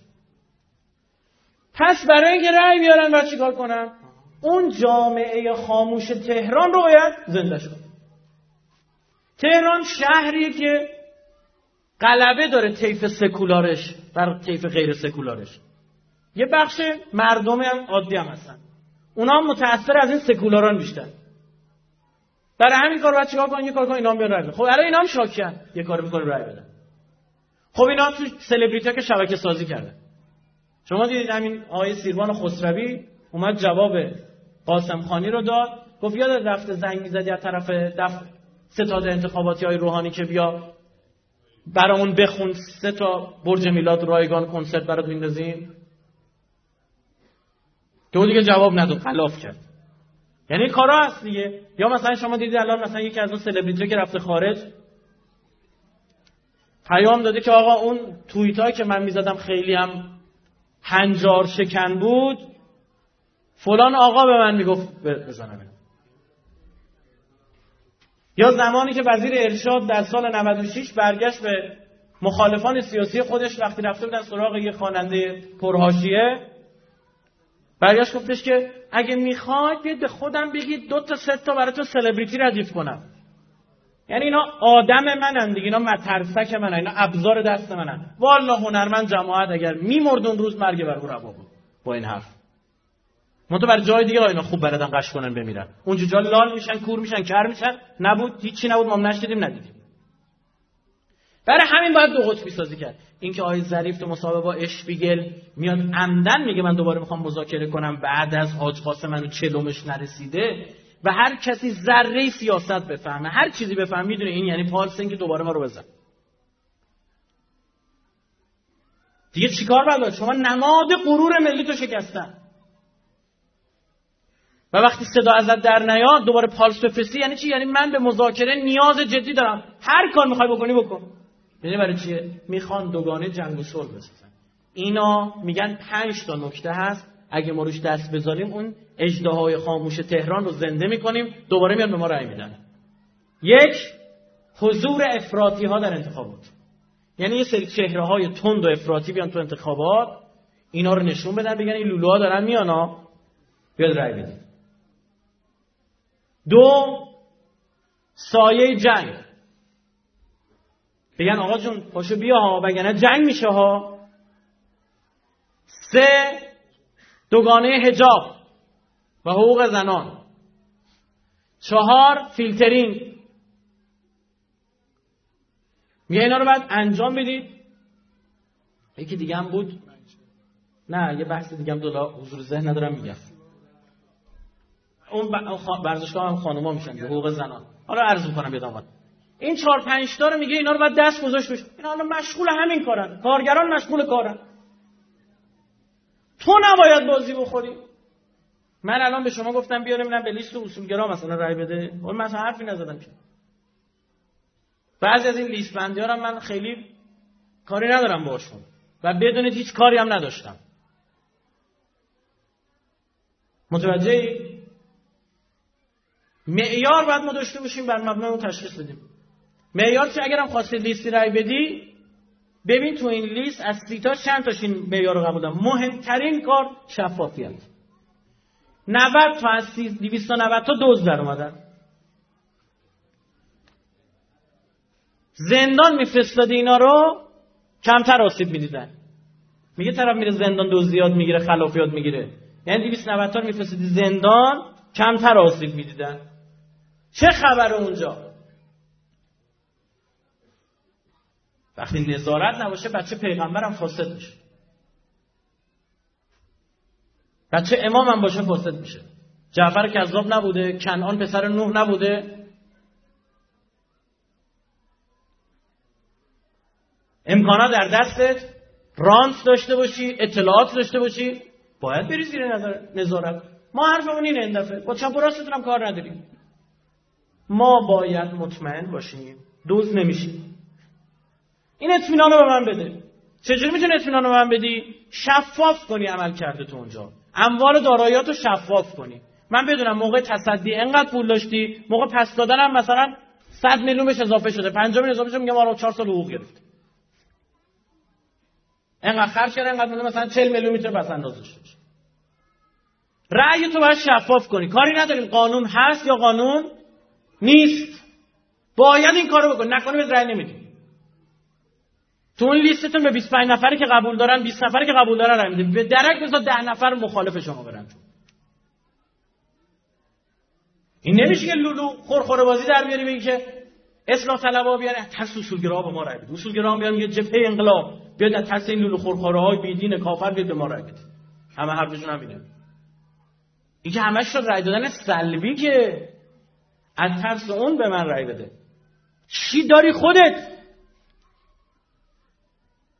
پس برای اینکه رأی بیارن باید چیکار کنن؟ اون جامعه خاموش تهران رو باید زنده‌ش کنن. تهران شهریه که غلبه داره طیف سکولارش بر طیف غیر سکولارش. یه بخش مردم هم عادی هم هستن، اونا هم متأثر از این سکولاران بیشتر. برای همین کار باید چیکار کنن؟ یه کار کنن اینا هم بیان رأی بدن. خب الان اینا هم شاکیان، یه کار میکنن رأی بدن. خب اینا تو سلبریتی ها که شبکه سازی کردن. شما دیدید همین آقای سیروان خسروی اومد جواب قاسم خانی رو داد، گفت یاد رفته زنگ می‌زدی از طرف دفتر ستاد انتخاباتی های روحانی که بیا برامون بخون سه تا برج میلاد رایگان کنسرت برات میندازیم. تو دیگه جواب نداد، خلاف کرد. یعنی کارا هست دیگه. یا مثلا شما دیدید الان مثلا یکی از اون سلبریتی که رفته خارج پیام داده که آقا اون توییتایی که من میزدم خیلی هم هنجار شکن بود، فلان آقا به من میگفت بزنم. یا زمانی که وزیر ارشاد در سال نود و شش برگشت به مخالفان سیاسی خودش وقتی رفته بودن سراغ یه خواننده پرحاشیه، برگشت گفتش که اگه میخواید بیاید به خودم بگید دو تا سه تا براتون سلبریتی ردیف کنم. یعنی اینا آدم منن دیگه، اینا مترسک منن، اینا ابزار دست منن. والله هنرمند جماعت اگر میمرد اون روز مرگ بر او روا بود با این حرف. منتها برای جای دیگه اینا خوب بلدن قش کنن بمیرن. اونجا جا لال میشن، کور میشن، کر میشن. نبود، هیچی نبود، ما نشدیدیم ندیدیم. برای همین باید دو قطبی سازی کرد. اینکه آقای ظریف تو مصاحبه با اشپیگل میاد عمدن میگه من دوباره میخوام مذاکره کنم بعد از حاج قاسم منو چلومش نرسیده و هر کسی ذره سیاست بفهمه، هر چیزی بفهمه میدونه این یعنی پالسن که دوباره ما رو بزن. دیگه چیکار باید؟ شما نماد غرور ملی تو شکستن. و وقتی صدا ازت در نیاد دوباره پالس بفرستی یعنی چی؟ یعنی من به مذاکره نیاز جدی دارم، هر کار میخوای بکنی بکن. یعنی برای چیه؟ میخوان دوگانه جنگ و صلح بسازن. اینا میگن پنج تا نکته هست، اگه ما روش دست بذاریم اون اژدهای خاموش تهران رو زنده میکنیم، دوباره میان به ما رأی میدن. یک، حضور افراطی ها در انتخابات. یعنی یه سری چهره های تند و افراطی بیان تو انتخابات، اینا رو نشون بدن، بگن این لولوها دارن میان ها، بیاد رأی بدید. دو، سایه جنگ. بگن آقا جون پاشو بیا ها وگرنه جنگ میشه ها. سه، دوگانه حجاب و حقوق زنان. چهار، فیلترینگ. میگه اینا رو باید انجام بدید. یکی دیگه هم بود، نه یه بحث دیگه هم دولا حضور ذهن ندارم میگم. اون ورزشگاه هم خانوما میشن به حقوق زنان. حالا عرض میکنم بیاد آقا. این چهار پنج تا رو میگه اینا رو باید دست گذاشت بشه. اینا حالا مشغول همین کارن. کارگران مشغول کارن. تو نباید بازی بخوری. من الان به شما گفتم بیاریم نه به لیست اصولگرا مثلا رای بده. اون مثلا حرفی نزدم که. بعضی از این لیست بندی‌ها رو من خیلی کاری ندارم باهاشون و بدونید هیچ کاری هم نداشتم. متوجهی؟ معیار باید ما داشته باشیم بر مبنای اون تشخیص بدیم. معیار چه؟ اگرم خواستی لیستی رای بدی ببین تو این لیست از سی تا چند تاش این معیار رو قبول دارن. مهمترین کار شفافیت. نود تا از دویست و نود تا دزد در اومدن. زندان میفرستادی اینا رو کمتر آسیب میدیدن. میگه طرف میره زندان دزدیات میگیره، خلافیات میگیره. یعنی دویست و نود تا رو میفرستادی زندان کمتر آسیب میدیدن. چه خبره اونجا؟ وقتی نظارت نباشه بچه پیغمبرم فاسد میشه. بچه امام هم باشه فاسد میشه. جعفر کذاب نبوده، کنعان پسر نوح نبوده. امکانات در دستت، رانت داشته باشی، اطلاعات داشته باشی، باید بری زیر نظارت. ما حرفمون اینه این دفعه با چپ و راستتون هم کار نداریم. ما باید مطمئن باشیم دوز نمیشیم. این اطمینان رو به من بده. چجوری میتونی اطمینان رو به من بدی؟ شفاف کنی عمل کرده تو اونجا، اموال داراییاتو شفاف کنی. من بدونم موقع تصدی انقدر پول داشتی، موقع پس دادن هم مثلا صد میلیون بهش اضافه شده، پنجاه میلیون اضافه شده، میگم ما چهار سال حقوق گرفت. انقدر خرج کرد، انقدر مثلا چهل میلیون میتونه پس انداز داشته باشه. رأی تو باید شفاف کنی. کاری نداریم قانون هست یا قانون نیست. باید این کارو بکن. نکنی بهت رأی نمیدی. تو اون لیستتون به بیست و پنج نفری که قبول دارن، بیست نفری که قبول دارن رأی میدید. به درک بذار ده نفر مخالف شما برن. این نمیشه که لولو خورخوره بازی در بیاری بگی که اصلاح طلبها بیان ترس اصولگرا به ما رأی بدید. اصولگرا بیان میگه جبهه انقلاب بیاد از ترس این لولو خورخوره‌های بیدین کافر بیاد به ما رأی بدید. همه حرفشون همینه. این که همش شد رأی دادن سلبی که از ترس اون به من رأی بده. چی داری خودت؟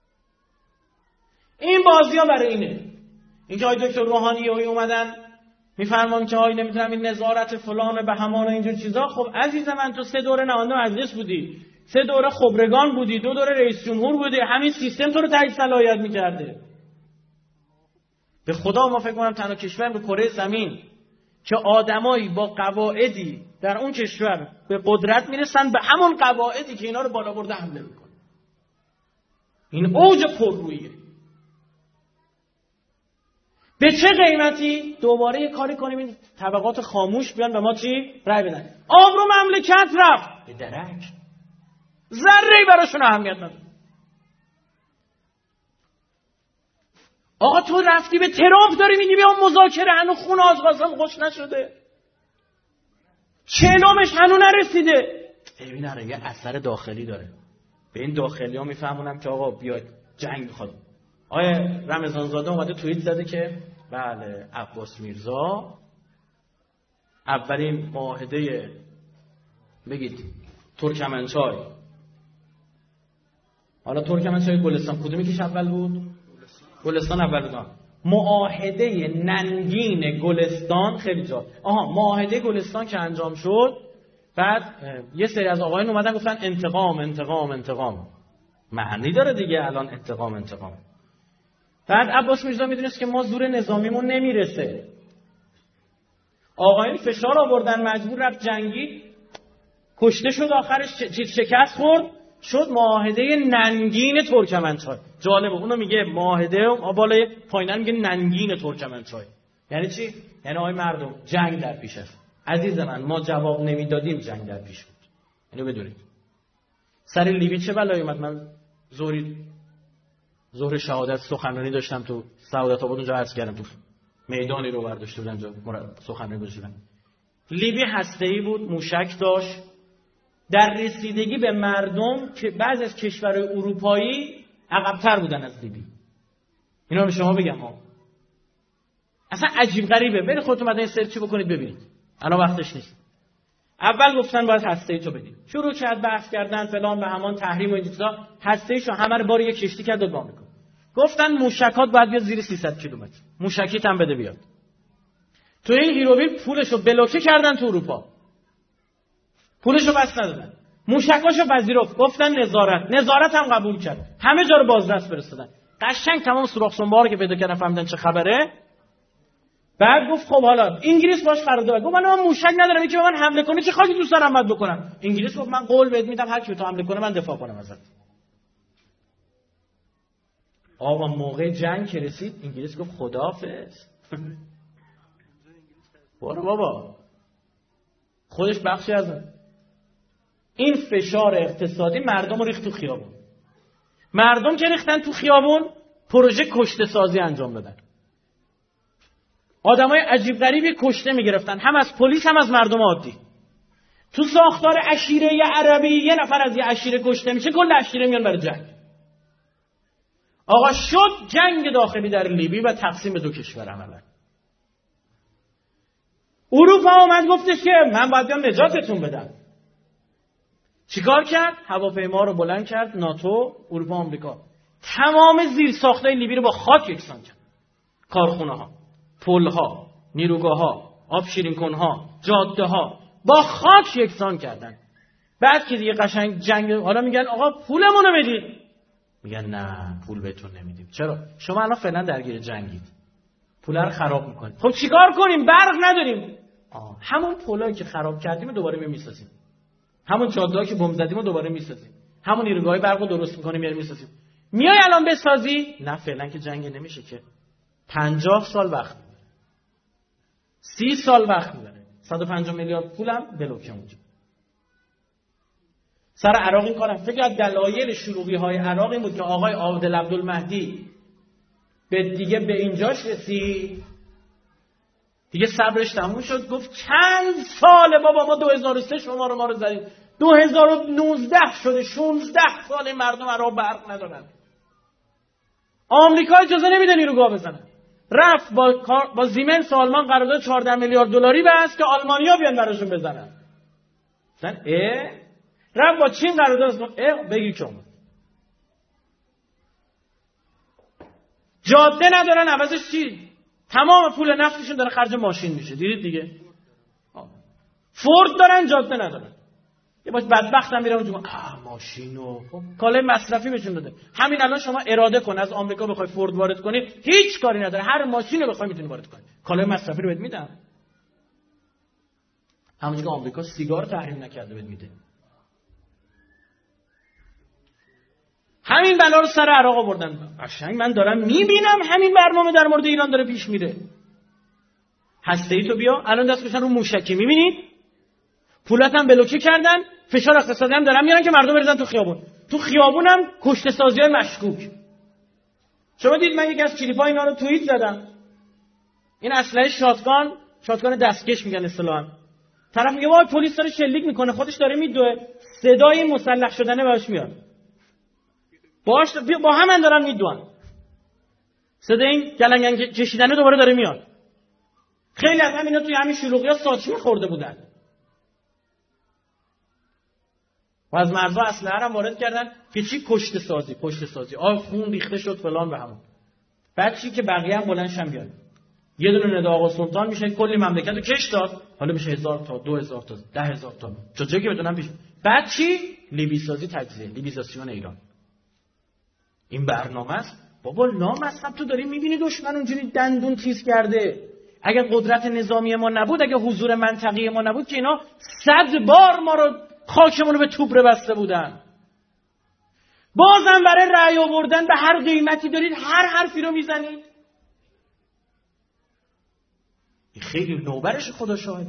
این بازی ها برای اینه. این که آقای دکتر روحانی اومدن میفرمام که های نمیتونم این نظارت فلان به همان اینجور چیزا. خب عزیز من تو سه دوره نماینده مجلس بودی، سه دوره خبرگان بودی، دو دوره رئیس جمهور بودی، همین سیستم تو رو تایید صلاحیت میکرده. به خدا ما فکر کنم تنها کشور به کره زمین که آدمایی با قواعدی در اون کشور به قدرت میرسن به همون قواعدی که اینا رو بالا برده حمله میکنه. این اوج پرروییه. به چه قیمتی؟ دوباره یه کاری کنیم این طبقات خاموش بیان به ما چی؟ رای بدن. آبرو مملکت رفت به درک. ذره‌ای براشون اهمیت نداره. آقا تو رفتی به ترامپ داری میگی بیا مذاکره، هنوز خون آزغازم خوش نشده، چلومش هنوز نرسیده. ببین آره یه اثر داخلی داره. به این داخلی ها میفهمونم که آقا بیاید جنگ میخواد. آقای رمضان زاده اومده توییت زده که بله عباس میرزا اولین معاهده بگید ترکمنچای، حالا ترکمنچای گلستان کدومی که اول بود؟ گلستان اول بود. معاهده ننگین گلستان خیلی جا. آها معاهده گلستان که انجام شد، بعد یه سری از آقایان اومدن گفتن انتقام انتقام انتقام. معنی داره دیگه الان انتقام انتقام. بعد عباس میرزا میدونست که ما زور نظامیمون نمیرسه. آقایان فشار آوردن، مجبور رفت جنگی، کشته شد، آخرش چیز شکست خورد، شد معاهده ننگین ترکمنچای. جالبه اونو میگه معاهده بالای پایینن میگه ننگین ترکمنچای. یعنی چی؟ یعنی آقای مردم جنگ در پیش است. عزیز من ما جواب نمیدادیم جنگ در پیش بود. اینو بدونید. سر لیبی چه بلایی اومد؟ من زوری ظهر شهادت سخنرانی داشتم تو سعادت آباد، اونجا عرض کردم تو میدانی رو برداشته بودن اونجا سخنرانی گذاشتن. لیبی هسته‌ای بود، موشک داشت. در رسیدگی به مردم که بعضی از کشورهای اروپایی عقب‌تر بودن از لیبی. اینا رو به شما بگم ها. اصلا عجیب غریبه. برید خودتون بعد این سرچ بکنید ببینید. الان وقتش نیست. اول گفتن باید هسته‌ای تو بدید. شروع کرد بحث کردن فلان به همان تحریم و این چیزا. هسته‌ایشو همه رو بار یک کشتی کرد و بام می‌کنه. گفتن موشکات باید بیاد زیر سیصد کیلومتر. موشکیت هم بده بیاد. تو این هیروویل پولشو بلوکه کردن تو اروپا. پولشو بس ندادن. موشکاشو پذیرفت. گفتن نظارت. نظارت هم قبول کرد. همه جا رو بازدست فرستادن. قشنگ تمام سوراخ سنبار که پیدا کردن فهمیدن چه خبره. بعد گفت خب حالا انگلیس باش قرارداد. گفت من موشک ندارم، یکی به من حمله کنه چه خاکی دوست دارم باید بکنم. انگلیس گفت من قول بهت میدم هر کی به تو حمله کنه من دفاع کنم ازت. آقا موقع جنگ که رسید انگلیس گفت خداحافظ. برو بابا. خودش بخشی از این فشار اقتصادی مردم رو ریخت تو خیابون. مردم که ریختن تو خیابون پروژه کشته سازی انجام دادن. آدمای عجیب غریبی کشته میگرفتن، هم از پلیس هم از مردم عادی. تو ساختار عشیره عربی یه نفر از یه عشیره کشته میشه، کل عشیره میان برای جنگ. آقا شد جنگ داخلی در لیبی و تقسیم به دو کشور عملا. اروپا اومد گفتش که من باید بیام نجاتتون بدم. چیکار کرد؟ هواپیما رو بلند کرد، ناتو، اروپا، آمریکا. تمام زیرساختای لیبی رو با خاک یکسان کرد. کارخونه‌ها، پل‌ها، نیروگاه‌ها، آب شیرین‌کن‌ها، جاده‌ها با خاک یکسان کردن. بعد که دیگه قشنگ جنگ، حالا میگن آقا پولمون رو بدید. میگن نه پول بهتون نمیدیم. چرا؟ شما الان فعلا درگیر جنگید. پول رو خراب میکنید. خب چیکار کنیم؟ برق نداریم. آه. همون پولایی که خراب کردیم دوباره میسازیم. همون جاده‌ها که بمب زدیم دوباره میسازیم. همون نیروگاه‌های برقو درست می‌کنیم میاریم میسازیم. میای الان بسازی؟ نه فعلا که جنگ نمیشه که. پنجاه سال وقت می‌بره. سی سال وقت می‌بره. صد و پنجاه میلیارد پولم بلوکه اونجا. سر عراق این کارم فکر کنم دلایل شلوغی‌های عراق این بود که آقای عادل عبدالمهدی به دیگه به اینجاش رسید. دیگه صبرش تموم شد، گفت چند ساله بابا ما دو هزار و سه شما رو ما رو زدیم، دو هزار و نوزده شده، شانزده سال مردم عراق برق ندارن. آمریکا اجازه نمیده نیروگاه بزنن. رفت با با زیمنس آلمان قرارداد چهارده میلیارد دلاری بست که آلمانیا بیان براشون بزنن. مثلا اه رفت با چین قرارداد بست، اه بگی که اومد. جاده ندارن، عوضش چی؟ تمام پول نفتشون داره خرج ماشین میشه. دیدید دیگه؟ فورد دارن، جاده ندارن. یه باش بدبختم میره اونجا آ ماشین و خب کالای مصرفی بهشون داده. همین الان شما اراده کن از آمریکا بخوای فورد وارد کنی، هیچ کاری نداره، هر ماشین رو بخوای میتونی وارد کنی. کالای مصرفی رو بهت میدن. همونجوری که آمریکا سیگار تحریم نکرده بهت میده. همین بلا رو سر عراق آوردن. قشنگ من دارم میبینم همین برنامه در مورد ایران داره پیش میره. هسته‌ای تو بیا، الان دست گذاشتن رو موشکی، میبینید؟ پولت هم بلوکه کردن، فشار اقتصادی هم دارن میارن که مردم بریزن تو خیابون. تو خیابون هم کشته سازی‌های مشکوک. شما دید من یکی از کلیپ‌ها اینا رو توییت زدم. این اسلحه شاتگان، شاتگان دستکش میگن اصطلاحاً. طرف میگه وای پلیس داره شلیک میکنه، خودش داره میدوه، صدای مسلح شدنه بهش میاد. باش با همن دارن میدوان. صدای این گلنگن کشیدنه دوباره داره میاد. خیلی از همینا توی همین شلوغی‌ها ساچمه خورده بودن. و از مرزها اسلحه هم وارد کردن که چی کشته سازی، کشته سازی. آ خون ریخته شد فلان به همون. بعد چی که بقیه هم بلندشن بیاد. یه دونه ندا آقا سلطان میشه کلی مملکت رو کش داد، حالا میشه هزار تا، دو هزار تا، ده هزار تا. چه چه که بدونم پیش. بعد چی؟ لیبی سازی تجزیه، لیبیزاسیون ایران. این برنامه است. بابا لامصب تو داری میبینی دشمن اونجوری دندون تیز کرده. اگر قدرت نظامی ما نبود، اگر حضور منطقی ما نبود که اینا صد بار ما رو خاکمون رو به توبره بسته بودن. بازم برای رأی آوردن به هر قیمتی دارید هر حرفی رو میزنید. خیلی نوبرش خدا شاهد.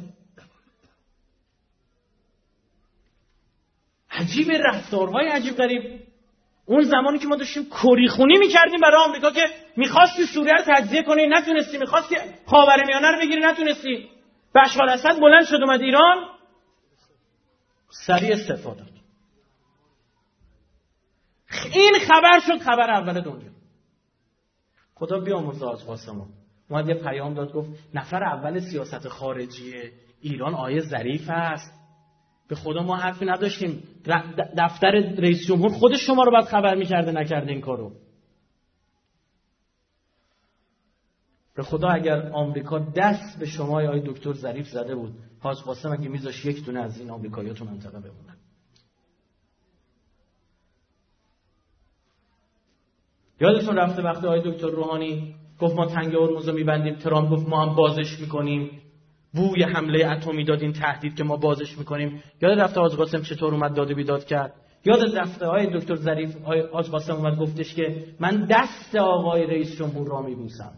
عجیب رفتارهای عجیب غریب. اون زمانی که ما داشتیم کری خونی میکردیم برای آمریکا که میخواستی سوریه رو تجزیه کنی نتونستی، میخواستی خاورمیانه رو بگیری نتونستی، بشار اسد بلند شد اومد ایران سریع استفاده داد. این خبر شد خبر اول دنیا. خدا بیامرزه از قاسمون. اومد یه پیام داد گفت نفر اول سیاست خارجی ایران آیه ظریف است. به خدا ما حرفی نداشتیم. دفتر رئیس جمهور خودش شما رو باید خبر میکرده نکرده این کارو. به خدا اگر آمریکا دست به شما یا دکتر ظریف زده بود، حاج قاسم اگه میذاش یک دونه از این آمریکایی‌ها تو منطقه بمونن. یادتون رفته وقتی آقای دکتر روحانی گفت ما تنگ هرمز رو میبندیم، ترامپ گفت ما هم بازش میکنیم، بوی حمله اتمی دادین تهدید که ما بازش میکنیم. یاد رفته حاج قاسم چطور اومد داد و بیداد کرد؟ یاد رفته آقای دکتر ظریف حاج قاسم اومد گفتش که من دست آقای رئیس جمهور را میبوسم.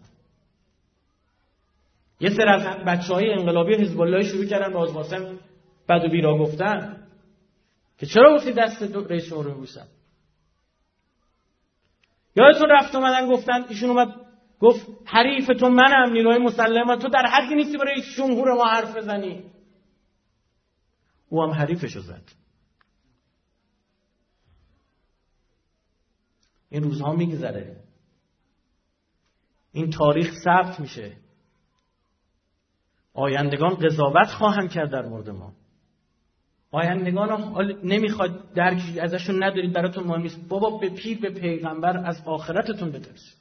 یه سر از بچهای انقلابی حزب الله شروع کردن به حاج قاسم بد و بیرا گفتن که چرا گفتی دست رئیس جمهور رو میبوسم؟ یادتون رفت اومدن گفتن، ایشون اومد گفت حریف تو منم، نیروهای مسلح تو در حدی نیستی برای رئیس جمهور ما حرف بزنی. او هم حریفشو زد. این روزها میگذره، این تاریخ ثبت میشه، آیندگان قضاوت خواهند کرد در مورد ما. آیندگان نمیخواد درکی ازشون ندارید، براتون مهم نیست. بابا به پیر به پیغمبر از آخرتتون بترسید.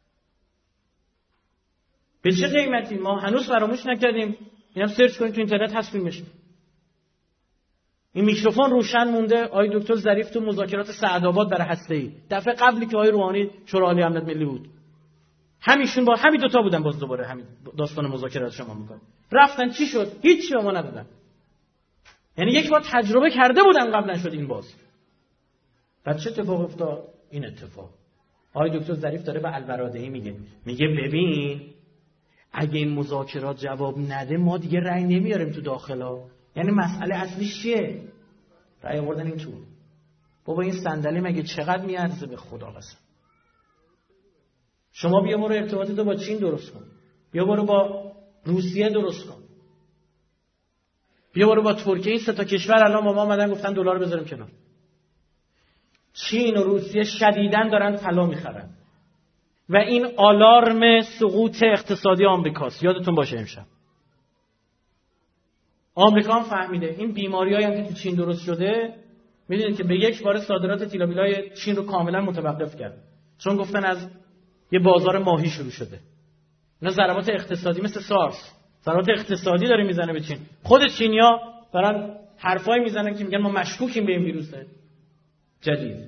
به چه قیمتی؟ ما هنوز فراموش نکردیم. اینم سرچ کنید تو اینترنت هست فیلمش. این میکروفون روشن مونده. آقای دکتر ظریف تو مذاکرات سعدآباد برای هسته‌ای دفعه قبلی که آقای روحانی شورای عالی امنیت ملی بود، همیشون با همین دوتا بودن. باز دوباره همین داستان مذاکرات شما میکنه. رفتن چی شد؟ هیچی به ما ندادن. یعنی یک بار تجربه کرده بودن قبلا، شد این باز. بعد چه اتفاق افتاد؟ این اتفاق. آقای دکتر ظریف داره به البرادعی میگه میگه ببین اگه این مذاکرات جواب نده ما دیگه رأی نمیاریم تو داخلا. یعنی مسئله اصلیش چیه؟ رأی آوردن این تو. بابا این صندلی مگه چقدر میارزه به خدا قسم؟ شما بیا برو ارتباطتو با چین درست کن، بیا برو با روسیه درست کن، بیا برو با ترکیه. این سه تا کشور الان ما اومدن گفتن دلار بذاریم کنار. چین و روسیه شدیداً دارن طلا میخرن و این آلارم سقوط اقتصادی آمریکاست. یادتون باشه امشب آمریکا هم فهمیده این بیماریایی هم که تو چین درست شده، میدونید که به یک بار صادرات تیلامیلای چین رو کاملا متوقف کرد، چون گفتن از یه بازار ماهی شروع شده. اینا ضربات اقتصادی مثل سارس، ضربات اقتصادی داره میزنه به چین. خود چینیا دارن حرفایی میزنن که میگن ما مشکوکیم به این ویروس جدید.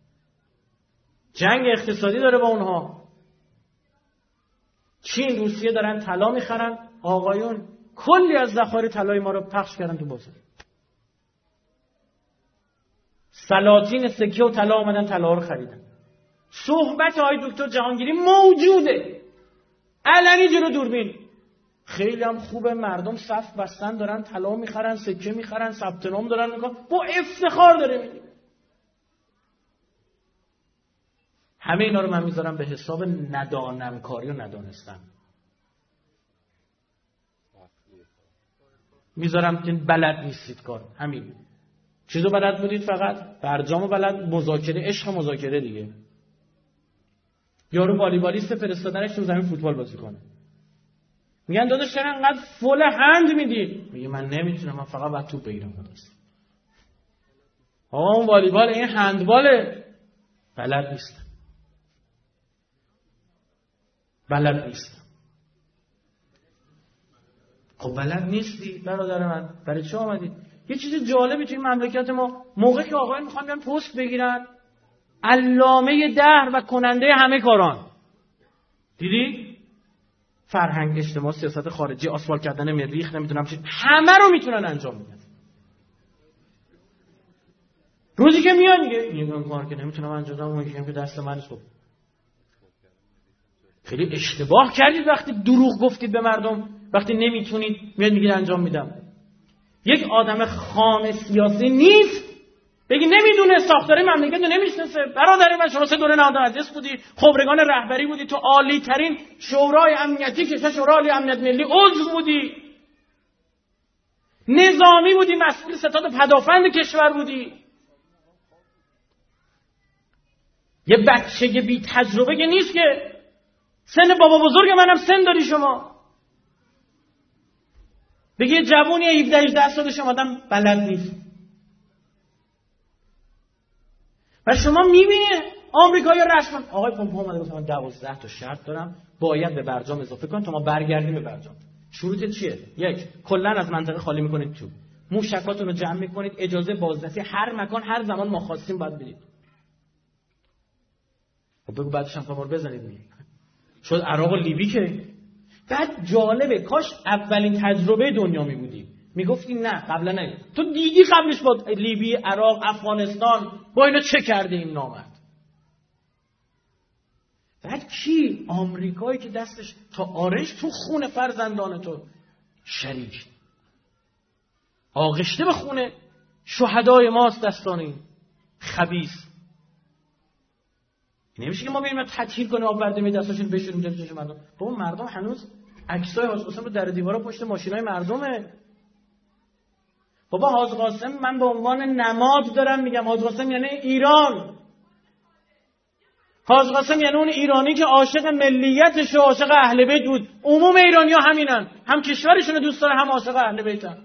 جنگ اقتصادی داره با اونها. چین، روسیه دارن طلا میخرن، آقایون کلی از ذخایر طلای ما رو پخش کردن تو بازار. سلاطین سکه و طلا اومدن طلا رو خریدن. صحبت آقای دکتر جهانگیری موجوده علنی جلو دوربین. خیلی هم خوبه، مردم صف بستن دارن طلا میخرن، سکه میخرن، ثبت نام دارن میکنن، با افتخار داره میگه. همه اینا رو من میذارم به حساب ندانمکاری و ندانستن. میذارم که بلد نیستید کار. همین چیزو بلد بودید، فقط برجامو بلد، مذاکره، عشق مذاکره دیگه. یارو والیبالیست فرستادنش تو زمین فوتبال بازی کنه. میگن داداش چرا انقدر فول هند میدی؟ میگه من نمیتونم، من فقط باید توپ بگیرم. داداش آقا اون والیبال، این هندباله. بلد نیستم. بلد نیستم. خب بلد نیستی برادر من، برای چه آمدی؟ یه چیز جالبی توی مملکت ما، موقعی که آقایان میخوان بیان پست بگیرن، علامه دهر و کننده همه کاران، دیدی؟ فرهنگ، اجتماع، سیاست خارجی، آسفالت کردن مریخ، نمیدونم چی، همه رو میتونن انجام بدن. روزی که میاد میگه این کار که نمیتونم انجام بدم، اون که دست من نیست. خیلی اشتباه کردید وقتی دروغ گفتید به مردم. وقتی نمیتونید میاد میگید انجام میدم. یک آدم خام سیاسی نیست بگی نمیدونه، ساختار مملکت رو نمیشناسه. برادر من شما سه دوره نهاد مجلس بودی، خبرگان رهبری بودی، تو عالی ترین شورای امنیتی که شورای امنیت ملی عضو بودی، نظامی بودی، مسئول ستاد پدافند کشور بودی. یه بچه بی تجربه که نیست که. سن بابا بزرگ منم سن داری شما. بگی جوونی هفده هجده سال شما آدم بلد نیست. و شما میبینید آمریکایی رسما آقای پومپئو اومده گفت من دوازده تا شرط دارم باید به برجام اضافه کن تا ما برگردیم به برجام. شروط چیه؟ یک، کلا از منطقه خالی میکنید، تو موشکاتون رو جمع میکنید، اجازه بازرسی هر مکان هر زمان ما خواستیم باید برید. خب بگو بعدش هم ما رو بزنید میگید. شد عراق و لیبی که بعد جالبه، کاش اولین تجربه دنیا می بودی میگفتی نه قبلا نه. تو دیدی قبلش با لیبی، عراق، افغانستان با اینا چه کرده این نامرد. بعد کی؟ آمریکایی که دستش تا آرش تو خون فرزندان تو شریک، آغشته به خونه شهدای ماست دستان این خبیث. نمیشه که ما بریم تطهیر کنیم، آب بردیم دستاشون بشوریم جلوی چشم مردم. بابا مردم هنوز عکسای حاج قاسم رو در دیوارا پشت ماشینای مردمه. بابا حاج قاسم، من به عنوان نماد دارم میگم، حاج قاسم یعنی ایران. حاج قاسم یعنی اون ایرانی که عاشق ملیتش و عاشق اهل بیت بود. عموم ایرانی‌ها همینن، هم کشورشون رو دوست داره، هم عاشق اهل بیتن.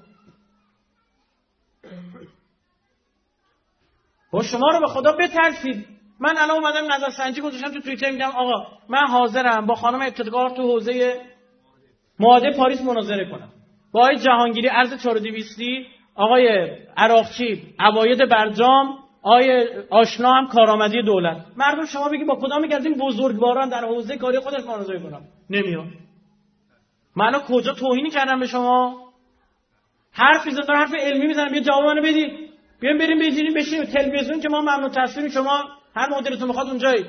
با شما رو به خدا بترسید. من الان اومدم نظرسنجی گذاشتم تو توییتر، میگم آقا من حاضرم با خانم ابتکار تو حوزه معاهده پاریس مناظره کنم، با آقای جهانگیری ارز چهار و دویست، آقای عراقچی عواید برجام، آقای آشنا هم کارآمدی دولت. مردم شما بگید با کدام یک از این بزرگواران در حوزه کاری خودش مناظره کنم؟ نمیاد. من کجا توهینی کردم به شما؟ حرف میزنم، حرف علمی میزنم، یه جواب منو بدید. بیایم بریم بشینیم بشینیم تلویزیون که ما ممنون تصویر شما هر مدلتون میخواد اونجایی.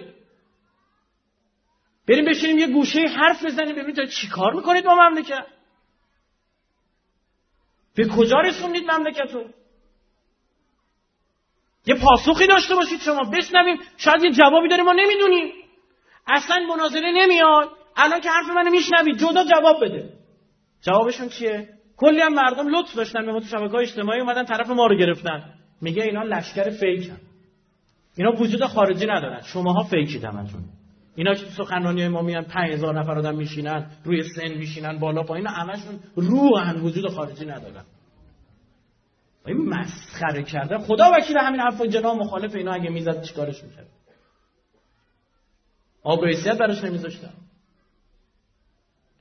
بریم بشینیم یه گوشه حرف بزنیم ببینید تا چی کار میکنید با مملکت. به کجا رسوندید مملکتو؟ یه پاسخی داشته باشید شما، بشنویم. شاید یه جوابی داره ما نمیدونیم. اصلا مناظره نمیاد. الان که حرف منو میشنوید جدا جواب بده. جوابشون چیه؟ کلی هم مردم لطف داشتن به ما تو شبکه‌های اجتماعی اومدن طرف ما رو گرفتن. میگه اینا لشکر فیکن. اینا وجود خارجی ندارن. شماها فیکید همتون. اینا که سخنرانی‌های ما میان پنج هزار نفر آدم میشینن، روی سن میشینن، بالا پایین، همشون روحن، وجود خارجی ندارن. این مسخره کرده. خدا وکیل همین حرفای جناب مخالف اینا اگه میزد چیکارش میکرد؟ آب حیثیت براش نمیذاشتن.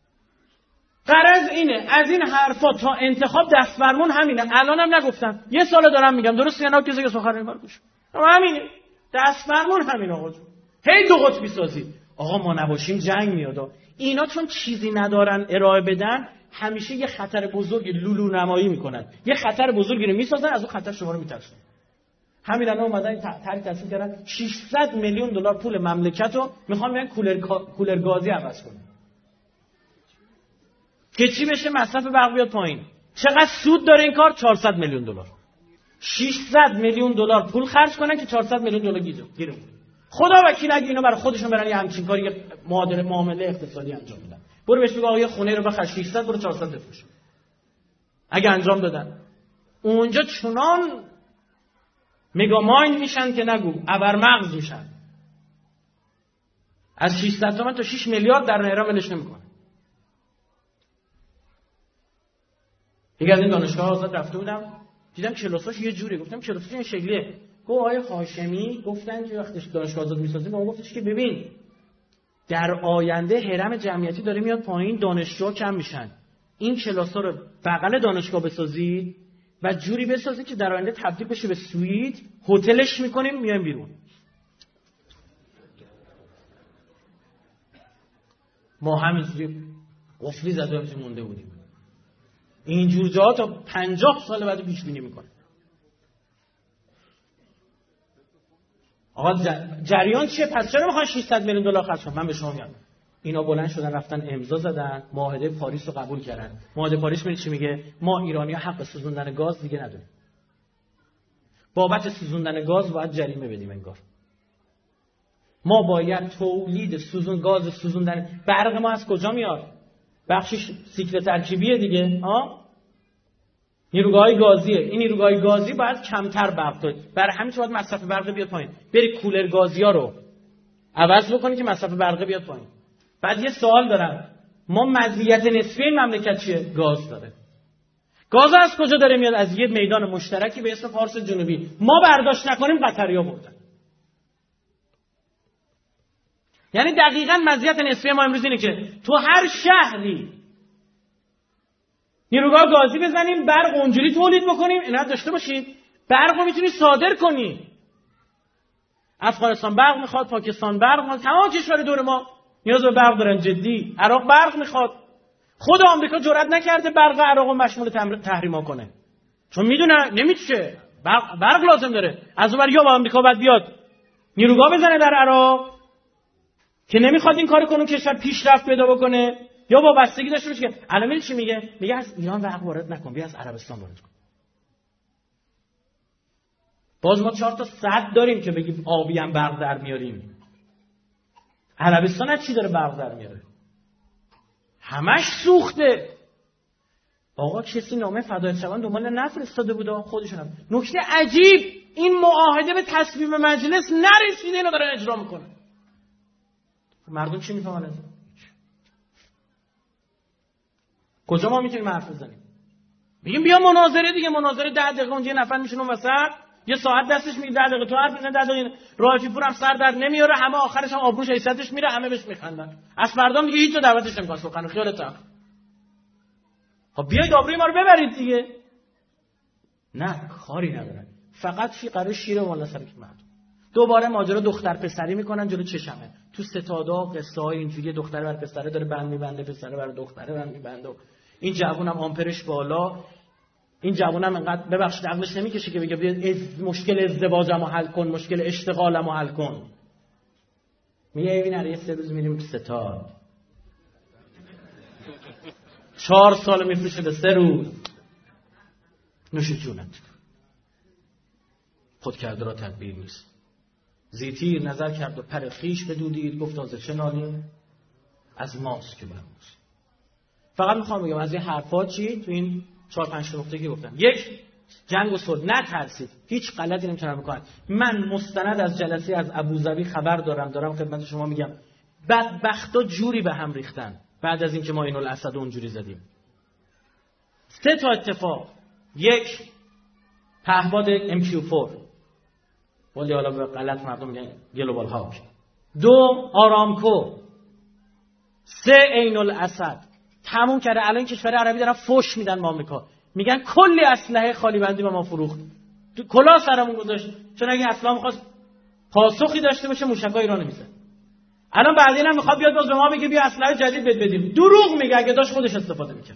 غرض اینه از این حرفا تا انتخاب دست فرمون همینه. الانم نگفتم، یه سال دارم میگم، درست یا نه؟ کسی که سخنرانی کار گوش همینه، دست فرمون همین. آقا جون هی دو قطبی سازی، آقا ما نباشیم جنگ میاد. اینا چون چیزی ندارن ارائه بدن، همیشه یه خطر بزرگ لولو نمایی میکنن، یه خطر بزرگی رو میسازن، از اون خطر شما رو میترسن. همین الان اومدن طرح تصمیم کردن ششصد میلیون دلار پول مملکت رو میخوان بیان کولر کولر گازی عوض کنن که چی بشه؟ مصرف برق بیاد پایین. چقدر سود داره این کار؟ چهارصد میلیون دلار. ششصد میلیون دلار پول خرج کنن که چهارصد میلیون دلار گیره. خدا وکیل اگه اینا برای خودشون برن یه همچین کاری، یه معادله معامله اقتصادی انجام بدن، برو بهش بگو آقا یه خونه رو بخر ششصد، برو چهارصد بفروش. اگه انجام دادن اونجا چنان مگا مایند میشن که نگو، ابرمغز میشن. از ششصد تومن تا شش میلیارد در ایران ولش نمیکنه. یکی از این دانشگاه آزاد رفته بودم، دیدم کلاساش یه جوری، گفتم کلاساش این شکلیه. گفت آقای هاشمی گفتن که وقتی دانشگاه آزاد میسازیم، ما گفتش که ببین در آینده هرم جمعیتی داره میاد پایین، دانشجو کم میشن، این کلاسا رو بغل دانشگاه بسازید و جوری بسازید که در آینده تبدیل بشه به سویت، هتلش میکنیم میایم بیرون. ما همینجوری قفلی زده بودیم مونده بودیم. اینجور جاها تا پنجاه سال بعد پیش بینی میکنه. آقا جریان چیه؟ پس چرا میخوان ششصد میلیون دلار خرج کنن؟ من به شما میگم اینا بلند شدن رفتن امضا زدن، معاهده پاریس رو قبول کردن. معاهده پاریس میگه چی؟ میگه ما ایرانی‌ها حق سوزوندن گاز دیگه نداریم. بابت سوزوندن گاز باید جریمه بدیم انگار. ما باید تولید سوزون گاز سوزوندن برق ما از کجا میاد؟ بخشش سیکل ترکیبیه دیگه، ها؟ نیروگاه‌های گازیه. این نیروگاه‌های گازی باید کمتر برق تولید. برای همین باید مصرف برق بیاد پایین. بری کولر گازی‌ها رو عوض بکنی که مصرف برق بیاد پایین. بعد یه سوال دارم، ما مزیت نسبی این مملکت چیه؟ گاز داره. گاز از کجا داره میاد؟ از یه میدان مشترکی به اسم فارس جنوبی. ما برداشت نکنیم قطری‌ها بردن. یعنی دقیقاً مزیت نسبی ما امروز اینه که تو هر شهری نیروگاه گازی بزنیم، برق اونجوری تولید بکنیم، اینا داشته باشید، برق رو میتونی صادر کنی. افغانستان برق میخواد، پاکستان برق میخواد، تمام کشور دور ما نیاز به برق دارن جدی. عراق برق میخواد. خود آمریکا جرئت نکرده برق عراق رو مشمول تحریما کنه، چون میدونه نمیشه، برق, برق لازم داره. از اونور یا با آمریکا بعد بیاد نیروگاه بزنه در عراق که نمیخواد این کارو کنه، کشور پیشرفت پیدا بکنه، یا با بستگی داشته باشه که الان چی میگه؟ میگه از ایران برق وارد نکن، بیا از عربستان وارد کن. باز ما چهار تا صد داریم که بگیم آبی هم برق در میاریم. عربستان از چی داره برق در میاره؟ همش سوخته. آقا کسی نامه فدای شوان دنبال نفرستاده بود خودشون. نکته عجیب، این معاهده به تصویب مجلس نرسیده، اینو دارن اجرا میکنن. مردم چی میفهمن از این؟ کجا ما میتونیم حرف بزنیم؟ میگیم بیا مناظره دیگه، مناظره ده دقیقه اونجا یه نفر میشونه وسط، یه ساعت دستش میگه ده دقیقه تو حرف میزنه، ده دقیقه رائفی پور هم سر در نمیاره، همه آخرش هم آبروش حیثیتش میره، همه بهش میخندن. از مردم دیگه هیچ جا دعوتش نمیکنن سخن خیالت. خب بیاید آبروی ما رو ببرید دیگه. نه، کاری ندارن، فقط فی قرار شیر والا سر مردم. دوباره ماجرا دختر پسری میکنن جلو چشمه. تو ستادا قصه های اینجوری دختر بر پسره داره بند میبنده، پسره بر دختره بند میبنده، این جوونم آمپرش بالا، این جوونم انقدر ببخشید عقلش نمیکشه که بگه بیا از مشکل ازدواجمو حل کن، مشکل اشتغالمو حل کن. میگه ببین هر یه سه روز میریم تو ستاد، چهار سال میفروشه به سه روز. نوش جونت، خود کرده را تدبیر نیست. زیتیر نظر کرد و پر خیش بدودید، گفت از چه نالیم؟ از ماست که برموز. فقط میخوام بگم از این حرفا چی تو این چهار پنج نقطه که گفتم. یک، جنگ و صلح، نترسید، هیچ غلطی نمیتونن بکنن. من مستند از جلسه از ابوظبی خبر دارم دارم خدمت شما میگم. بدبختا جوری به هم ریختن بعد از اینکه ما عین الاسد اونجوری زدیم. سه تا اتفاق. یک، پهپاد ام کیو چهار، ولی حالا به غلط مردم میگن گلوبال هاک. دو، آرامکو. سه، عین الاسد. تموم کرده. الان کشور عربی دارن فوش میدن به آمریکا، میگن کلی اسلحه خالی بندی به ما فروخت، تو کلاه سرمون گذاشت، چون اگه اسلام می‌خواست پاسخی داشته باشه موشکای ایران میزد. الان بعدین هم میخواد بیاد باز به ما بگه بیا اسلحه جدید بد بدیم. دروغ میگه، اگه داشت خودش استفاده میکرد.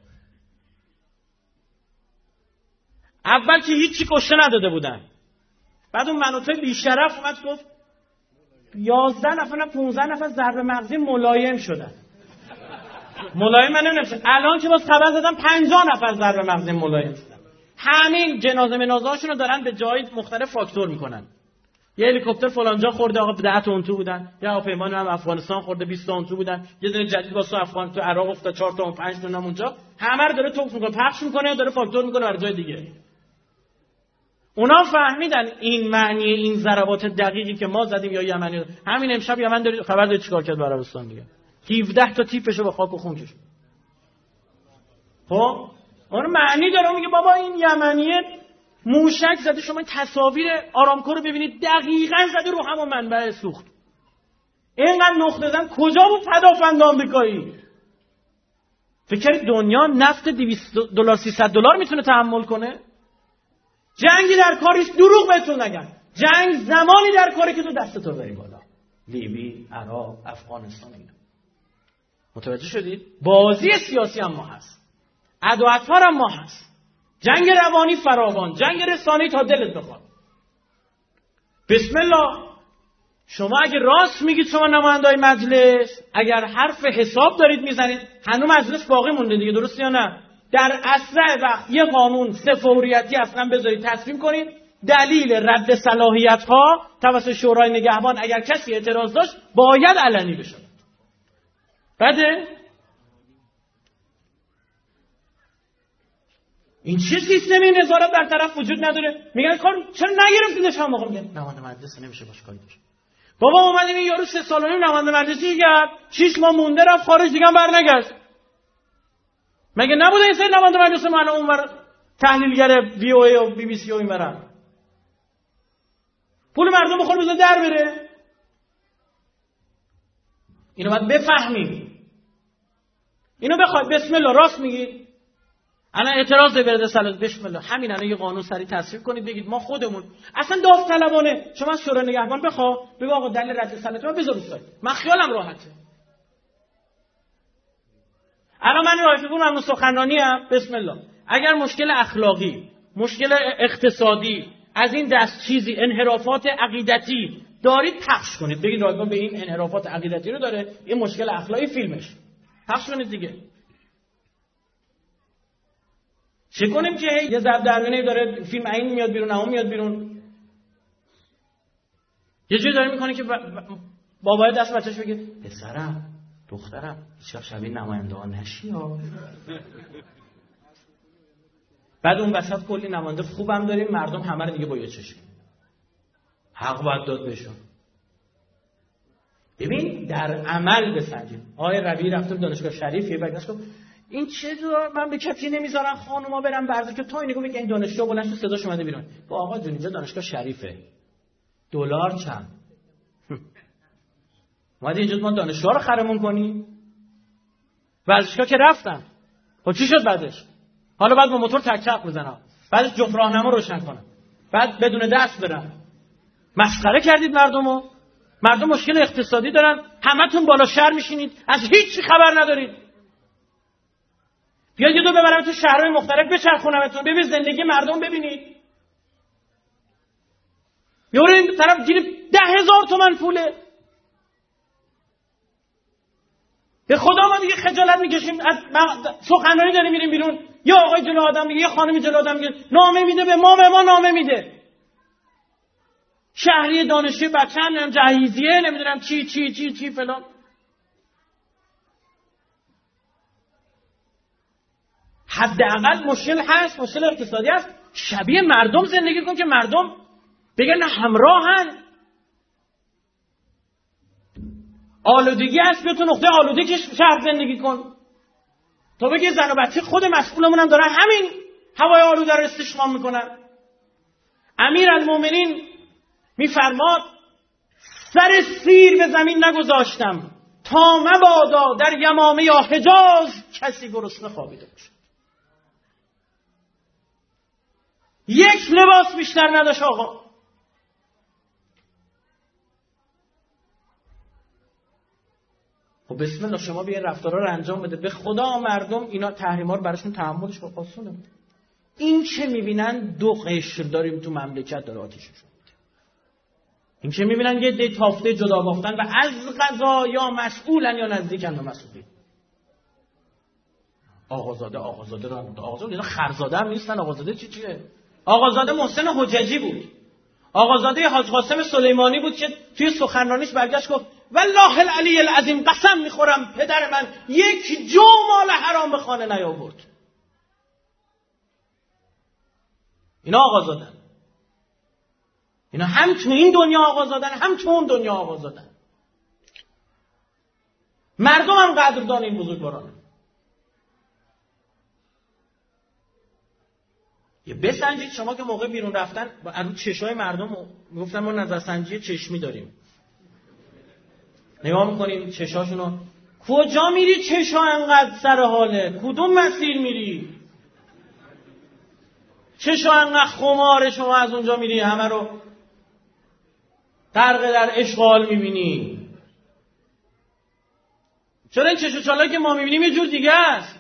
اول که هیچی کشته نداده بودن، بعد اون مناطق بیشرف اومد گفت یازده نفر نه پانزده نفر ضربه مغزی ملایم شدن. ملایم من نمیشه. الان که باز خبر دادن پنجاه نفر ضربه مغزی ملایم شدن. همین جنازه منازه‌هاشون رو دارن به جای مختلف فاکتور میکنن. یه هلیکوپتر فلان جا خورده آقا ده تن تو بودن، یا هواپیما هم افغانستان خورده بیست تن تو بودن، یه دونه جدید واسه افغان تو عراق افتاد چهار تا پنج تا اونجا، همه رو داره توپ میکنه، پخش میکنه یا داره فاکتور میکنه برای جای دیگه. اونا فهمیدن این معنی این ضربات دقیقی که ما زدیم یا یمنی. همین امشب یمن داره خبر داره چیکار کرد با عربستان دیگه، هفده تا تیپشو به خاک و خون کشید. خب اون معنی داره، میگه بابا این یمنیه موشک زده، شما تصاویر آرامکو رو ببینید دقیقاً زده رو همون منبع سوخت. اینقدر نقطه زدن کجا بود پدافند آمریکایی؟ فکر دنیا نفت دویست دلار سیصد دلار میتونه تحمل کنه؟ جنگی در کاریش، دروغ بهتون نگم، جنگ زمانی در کاری که تو دست تو بری بالا. لیبی، عراق، افغانستان اینا. متوجه شدید؟ بازی سیاسی هم ما هست، عدو اطهار هم ما هست، جنگ روانی فراوان، جنگ رسانه‌ای تا دلت بخواد. بسم الله. شما اگه راست میگید شما نمایندای مجلس، اگر حرف حساب دارید میزنید، هنوز مجلس باقی مونده دیگه، درست یا نه؟ در اسرع وقت یه قانون سه فوریتی اصلا بذارید تصویب کنید، دلیل رد صلاحیت ها توسط شورای نگهبان اگر کسی اعتراض داشت باید علنی بشه. بده این چه سیستمی نظارت برطرف وجود نداره؟ میگن کار چرا نگرفتیدش؟ هم موقع میگن نماینده مجلس نمیشه باش کاری داشت. بابا اومدیم این یارو سه سال و نیم نماینده مجلسی کرد، شش ماه مونده رفت خارج، دیگه هم برنگشت. مگه نبوده این سری نماینده مجلس ما الان اونور تحلیلگر وی او ای و بی بی سی و این برن پول مردم بخور بزن در بره؟ اینو باید بفهمیم، اینو بخواید. بسم الله. راست میگید. الان اعتراض برده سلام، بسم الله، همین الان یه قانون سری تصویب کنید، بگید ما خودمون اصلا داوطلبانه شما از شورای نگهبان بخوا، بگو آقا دلیل رد صلاحیت من بذار روستای، من خیالم راحته. الان من رایفی پور ممنون سخنرانی ام، بسم الله، اگر مشکل اخلاقی، مشکل اقتصادی، از این دست چیزی، انحرافات عقیدتی دارید پخش کنید، بگید رایفی به این انحرافات عقیدتی رو داره، این مشکل اخلاقی فیلمش پخش کنید دیگه. چه کنیم که یه ضرب درمانی داره فیلم این میاد بیرون، اون میاد بیرون، یه جوری داره میکنه که بابای دست بچه‌ش بگه پسرم دخترم هیچ شبیه نماینده ها نشی ها. بعد اون وسط کلی نماینده خوبم داریم، مردم همه رو دیگه با یه چشم حق باید داد بهشون. ببین در عمل بسنجیم. آقای ربیعی رفتم دانشگاه شریف یه بگنش گفت این چه جور من به کتی نمیذارن خانوما برن ورزش، که تو اینو میگه این دانشگاه بلند شد صداش اومده بیرون. با آقا جون اینجا دانشگاه شریفه، دلار چند؟ اومدی اینجا ما دانشگاه رو خرمون کنی؟ ورزشگاه که رفتن، خب چی شد بعدش؟ حالا بعد با موتور تک تک بزنم، بعدش جفت راهنما روشن کنم، بعد بدون دست برم. مسخره کردید مردمو. مردم مشکل اقتصادی دارن، همتون بالا شهر میشینید، از هیچ چی خبر ندارید. بیاید یه دو ببرم تو شهرهای مختلف بچرخونمتون، ببین زندگی مردم ببینید. یورو این طرف گیر ده هزار تومن پوله. به خدا ما دیگه خجالت میکشیم، از سخنرانی داریم میریم بیرون، یا آقای جلو آدم میگه، یا خانمی جلو آدم میگه نامه میده به ما، به ما نامه میده. شهری دانشجوی بچه‌ام نمیدونم جهیزیه نمیدونم چی چی چی چی فلان. حداقل مشکل هست، مشکل اقتصادی هست، شبیه مردم زندگی کن که مردم بگن همراهن. آلودگی هست، بیا تو نقطه آلوده که شهر زندگی کن. تو بگی زن و بچه خود مسئولمون هم دارن همین هوای آلوده رو استشمام میکنن. امیرالمومنین میفرماد سر سیر به زمین نگذاشتم تا مبادا در یمامه یا حجاز کسی گرسنه خوابیده باشد. یک لباس بیشتر نداشت آقا. خب بسم الله شما بیا رفتارا رو انجام بده. به خدا مردم اینا تحریما رو براشون تحملش با آسونه. این که میبینن دو قشر داریم تو مملکت داره آتیششون میده. این که میبینن یه دی تافته جدا بافتن و از قضا یا مسئولن یا نزدیکن به مسئولی. آقازاده آقازاده رو هم آقازاده اینا خرزاده هم نیستن. آقازاده چی چیه؟ آقازاده محسن حججی بود. آقازاده حاج قاسم سلیمانی بود که توی سخنرانیش برگشت گفت والله العلی العظیم قسم میخورم پدر من یک جو مال حرام به خانه نیاورد. اینا آقازادن. اینا هم تو این دنیا آقازادن هم تو اون دنیا آقازادن. مردم هم قدردان این بزرگوارانه. یه بسنجید شما که موقع بیرون رفتن رو چشای مردم میگفتن ما نظرسنجی چشمی داریم. نگاه میکنیم چشاشونو کجا میری چشا انقدر سر حاله؟ کدوم مسیر میری؟ چشا انقدر خماره شما از اونجا میری همه رو غرق در اشغال میبینی؟ چرا این چشو چالایی که ما میبینیم یه جور دیگه است؟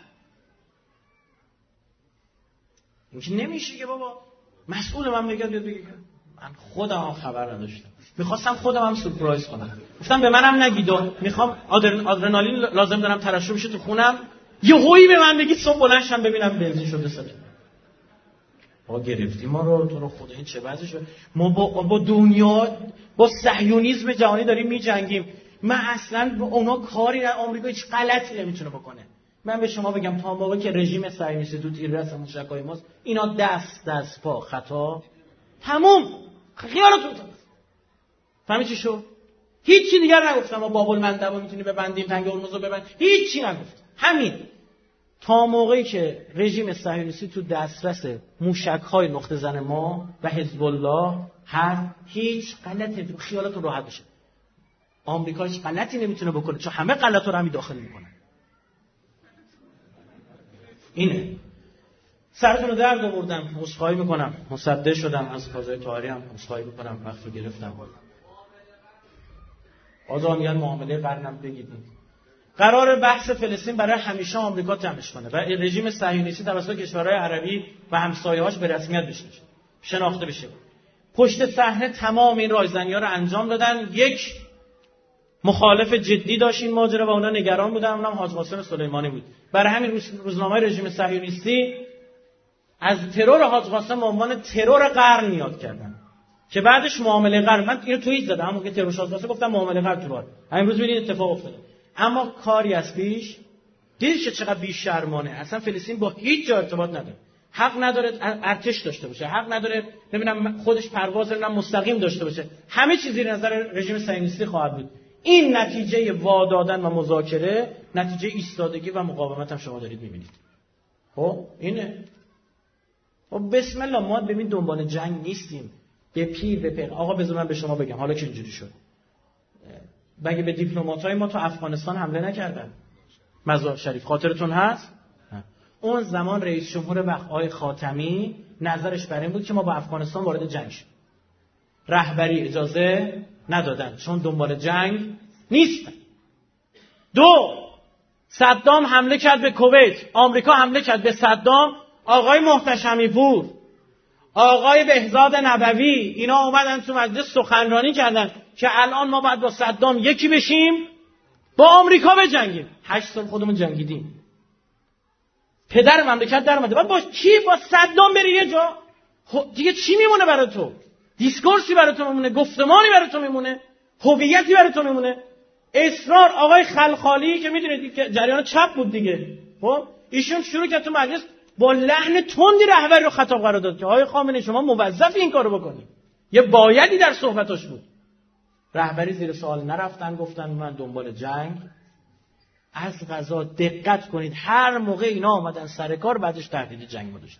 این که نمیشه که بابا مسئول مملکت بیاد بگه من خودم هم خبر نداشتم. میخواستم خودم هم سورپرایز کنم. گفتم به منم نگید و میخوام آدرنالین لازم دارم ترشح بشه تو خونم. یه هویی به من بگید صبح بلند شم ببینم بنزین شده سده. ما گرفتیم ما رو تو رو خدا این چه وضعشه؟ ما با, با دنیا با صهیونیسم جهانی داریم میجنگیم. من اصلا با اونا کاری نه. آمریکا هیچ غلطی نمیتونه بکنه. من به شما بگم تا موقعی که رژیم صهیونیستی تو تیررس موشکای ماست اینا دست دست پا خطا تموم خیالتون تموم. فهمی چی شد؟ هیچی دیگر نگفتم. ما باب المندب رو میتونی ببندیم تنگ هرمز رو ببند. هیچی نگفت. همین تا موقعی که رژیم صهیونیستی تو دسترس موشک‌های نقطه زن ما و حزب الله هر هیچ غلطی خیالتون راحت بشه. آمریکا هیچ غلطی نمیتونه بکنه چون همه غلطا رو همین داخل میکنن. اینه. سرتون رو درد آوردم. عذرخواهی میکنم. مصدع شدم از فضای طاهری هم عذرخواهی میکنم. وقت رو گرفتم. آزا میگن معامله قرنم بگیدید. قرار بحث فلسطین برای همیشه آمریکا جمعش کنه و رژیم صهیونیستی توسط کشورهای عربی و همسایه‌هاش به رسمیت بشناسه. شناخته بشه. پشت صحنه تمام این رایزنی‌ها رو انجام دادن. یک مخالف جدی داشت این ماجرا و اونا نگران بودن. اونم حاج قاسم سلیمانی بود. برای همین روزنامه رژیم صهیونیستی از ترور حاج قاسم به عنوان ترور قرن یاد کردن که بعدش معامله قرن. من اینو توییت زدم همون که ترور حاج قاسم گفتم معامله قرن تو بار. امروز ببینید اتفاق افتاده. اما کاری از پیش دیدید که چقدر بی‌شرمانه. اصلا فلسطین با هیچ جا ارتباط نداره. حق نداره ارتش داشته باشه. حق نداره نمیدونم خودش پرواز نمیدونم مستقیم داشته باشه. همه چیز زیر نظر رژیم صهیونیستی خواهد بود. این نتیجه وادادن و مذاکره، نتیجه ایستادگی و مقاومت هم شما دارید می‌بینید. خب اینه. خب بسم الله ما ببین دنبال جنگ نیستیم. به پیر به پیر. آقا بذار من به شما بگم حالا که اینجوری شد. مگه به دیپلمات‌های ما تو افغانستان حمله نکردن؟ مزار شریف خاطرتون هست؟ نه. اون زمان رئیس جمهور وقت آقای خاتمی نظرش بر این بود که ما با افغانستان وارد جنگ شیم. رهبری اجازه ندادن چون دنبال جنگ نیستن. دو صدام حمله کرد به کویت، آمریکا حمله کرد به صدام. آقای محتشمی پور، آقای بهزاد نبوی اینا اومدن تو مجلس سخنرانی کردن که الان ما باید با صدام یکی بشیم با آمریکا بجنگیم. هشت سال خودمون جنگیدیم. پدر مملکت در اومده. بعد با کی؟ با صدام بری یه جا؟ دیگه چی میمونه برای تو؟ دیسکورسی برای تو میمونه؟ گفتمانی برای تو میمونه؟ هویتی برای تو میمونه؟ اصرار آقای خلخالی که میدونید که جریان چپ بود دیگه. خب ایشون شروع کرد تو مجلس با لحن تندی رهبری رو خطاب قرار داد که آقای خامنه‌ای شما موظفی این کارو بکنی. یه بایدی در صحبتاش بود. رهبری زیر سوال نرفتن، گفتن من دنبال جنگ. از قضا دقت کنید هر موقع اینا آمدن سر کار بعدش تهدید جنگ داشت.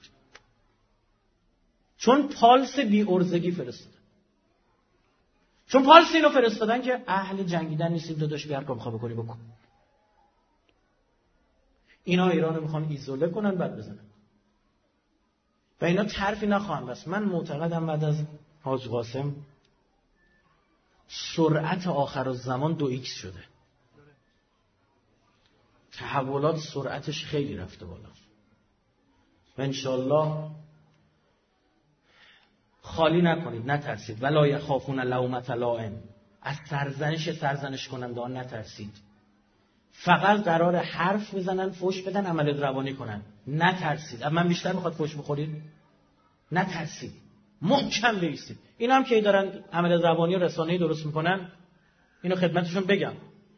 چون پالس بی ارزگی فرستادن. چون پالس اینو فرستادن که اهل جنگیدن نیستیم داداش بیار کار بخواه بکنی بکن. اینا ایران رو میخوان ایزوله کنن بعد بزنن و اینا طرفی نخواهند بس. من معتقدم بعد از حاج قاسم سرعت آخر الزمان دو ایکس شده، تحولات سرعتش خیلی رفته بالا و انشالله خالی نکنید، نترسید. ولا یخافون لومة لائم، از سرزنش سرزنش کنندگان نترسید. فقط قرار حرف بزنن، فوش بدن، عملیات روانی کنن. نترسید. اما من بیشتر میخواد فوش بخورید؟ نترسید، محکم بایستید. اینا هم که دارن عملیات روانی و رسانه‌ای درست میکنن، اینو خدمتشون بگم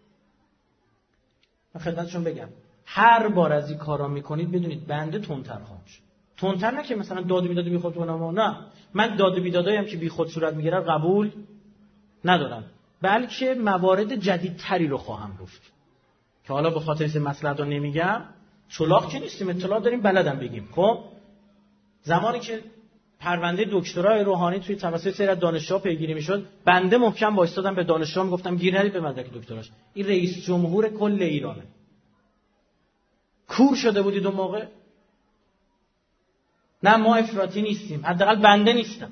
من خدمتشون بگم هر بار از این کارا میکنید بدونید بنده تندتر خواهم شد. تندتر نه که مثلا داد و بیداد بی خود کنم، نه، من داد و بیدادایی هم که بی خود صورت میگیره قبول ندارم، بلکه موارد جدیدتری رو خواهم گفت که حالا به خاطر این مصلحت رو نمیگم. چلاق که نیستیم، اطلاع داریم، بلدم بگیم. خب زمانی که پرونده دکترای روحانی توی توسط سری از دانشجوها پیگیری میشد، بنده محکم وایستادم به دانشجوها میگفتم گیر ندید به مدرک دکتراش، این رئیس جمهور کل ایرانه. کور شده بودید اون موقع؟ نه، ما افراطی نیستیم، حداقل بنده نیستم،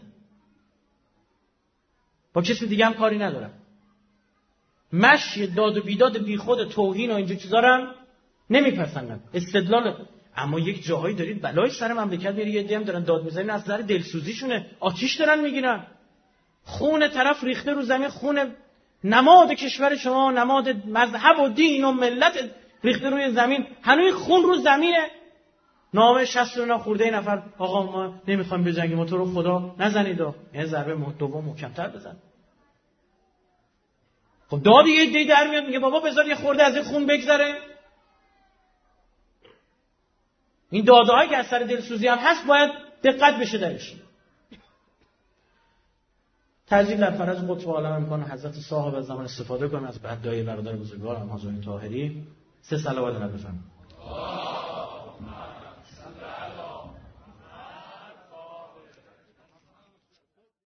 با کسی دیگه هم کاری ندارم. مشی داد و بیداد بی خود توهین و اینجور چیزا رو نمیپسندم، استدلال. اما یک جاهایی دارید بلای سر مملکت میره، یه دیم دارن داد میزنن از نظر دلسوزیشونه، آتیش دارن میگیرن، خون طرف ریخته رو زمین، خون نماد کشور شما، نماد مذهب و دین و ملت ریخته روی زمین، هنوز خون رو زمینه. نامه شصت و نه خورده نفر آقا ما نمیخوایم بجنگیم، ما تو رو خدا نزنید، یعنی ضربه دوم محکم‌تر بزن. خب داد یه دی در میاد میگه بابا بذار یه خورده از این خون بگذره. این داده‌هایی که از سر دلسوزی هم هست باید دقت بشه درش. ترجیح در فرج قطب عالم امکان حضرت صاحب زمان استفاده کنیم از بدای برادر بزرگوارم حاجی طاهری. سه صلوات علیه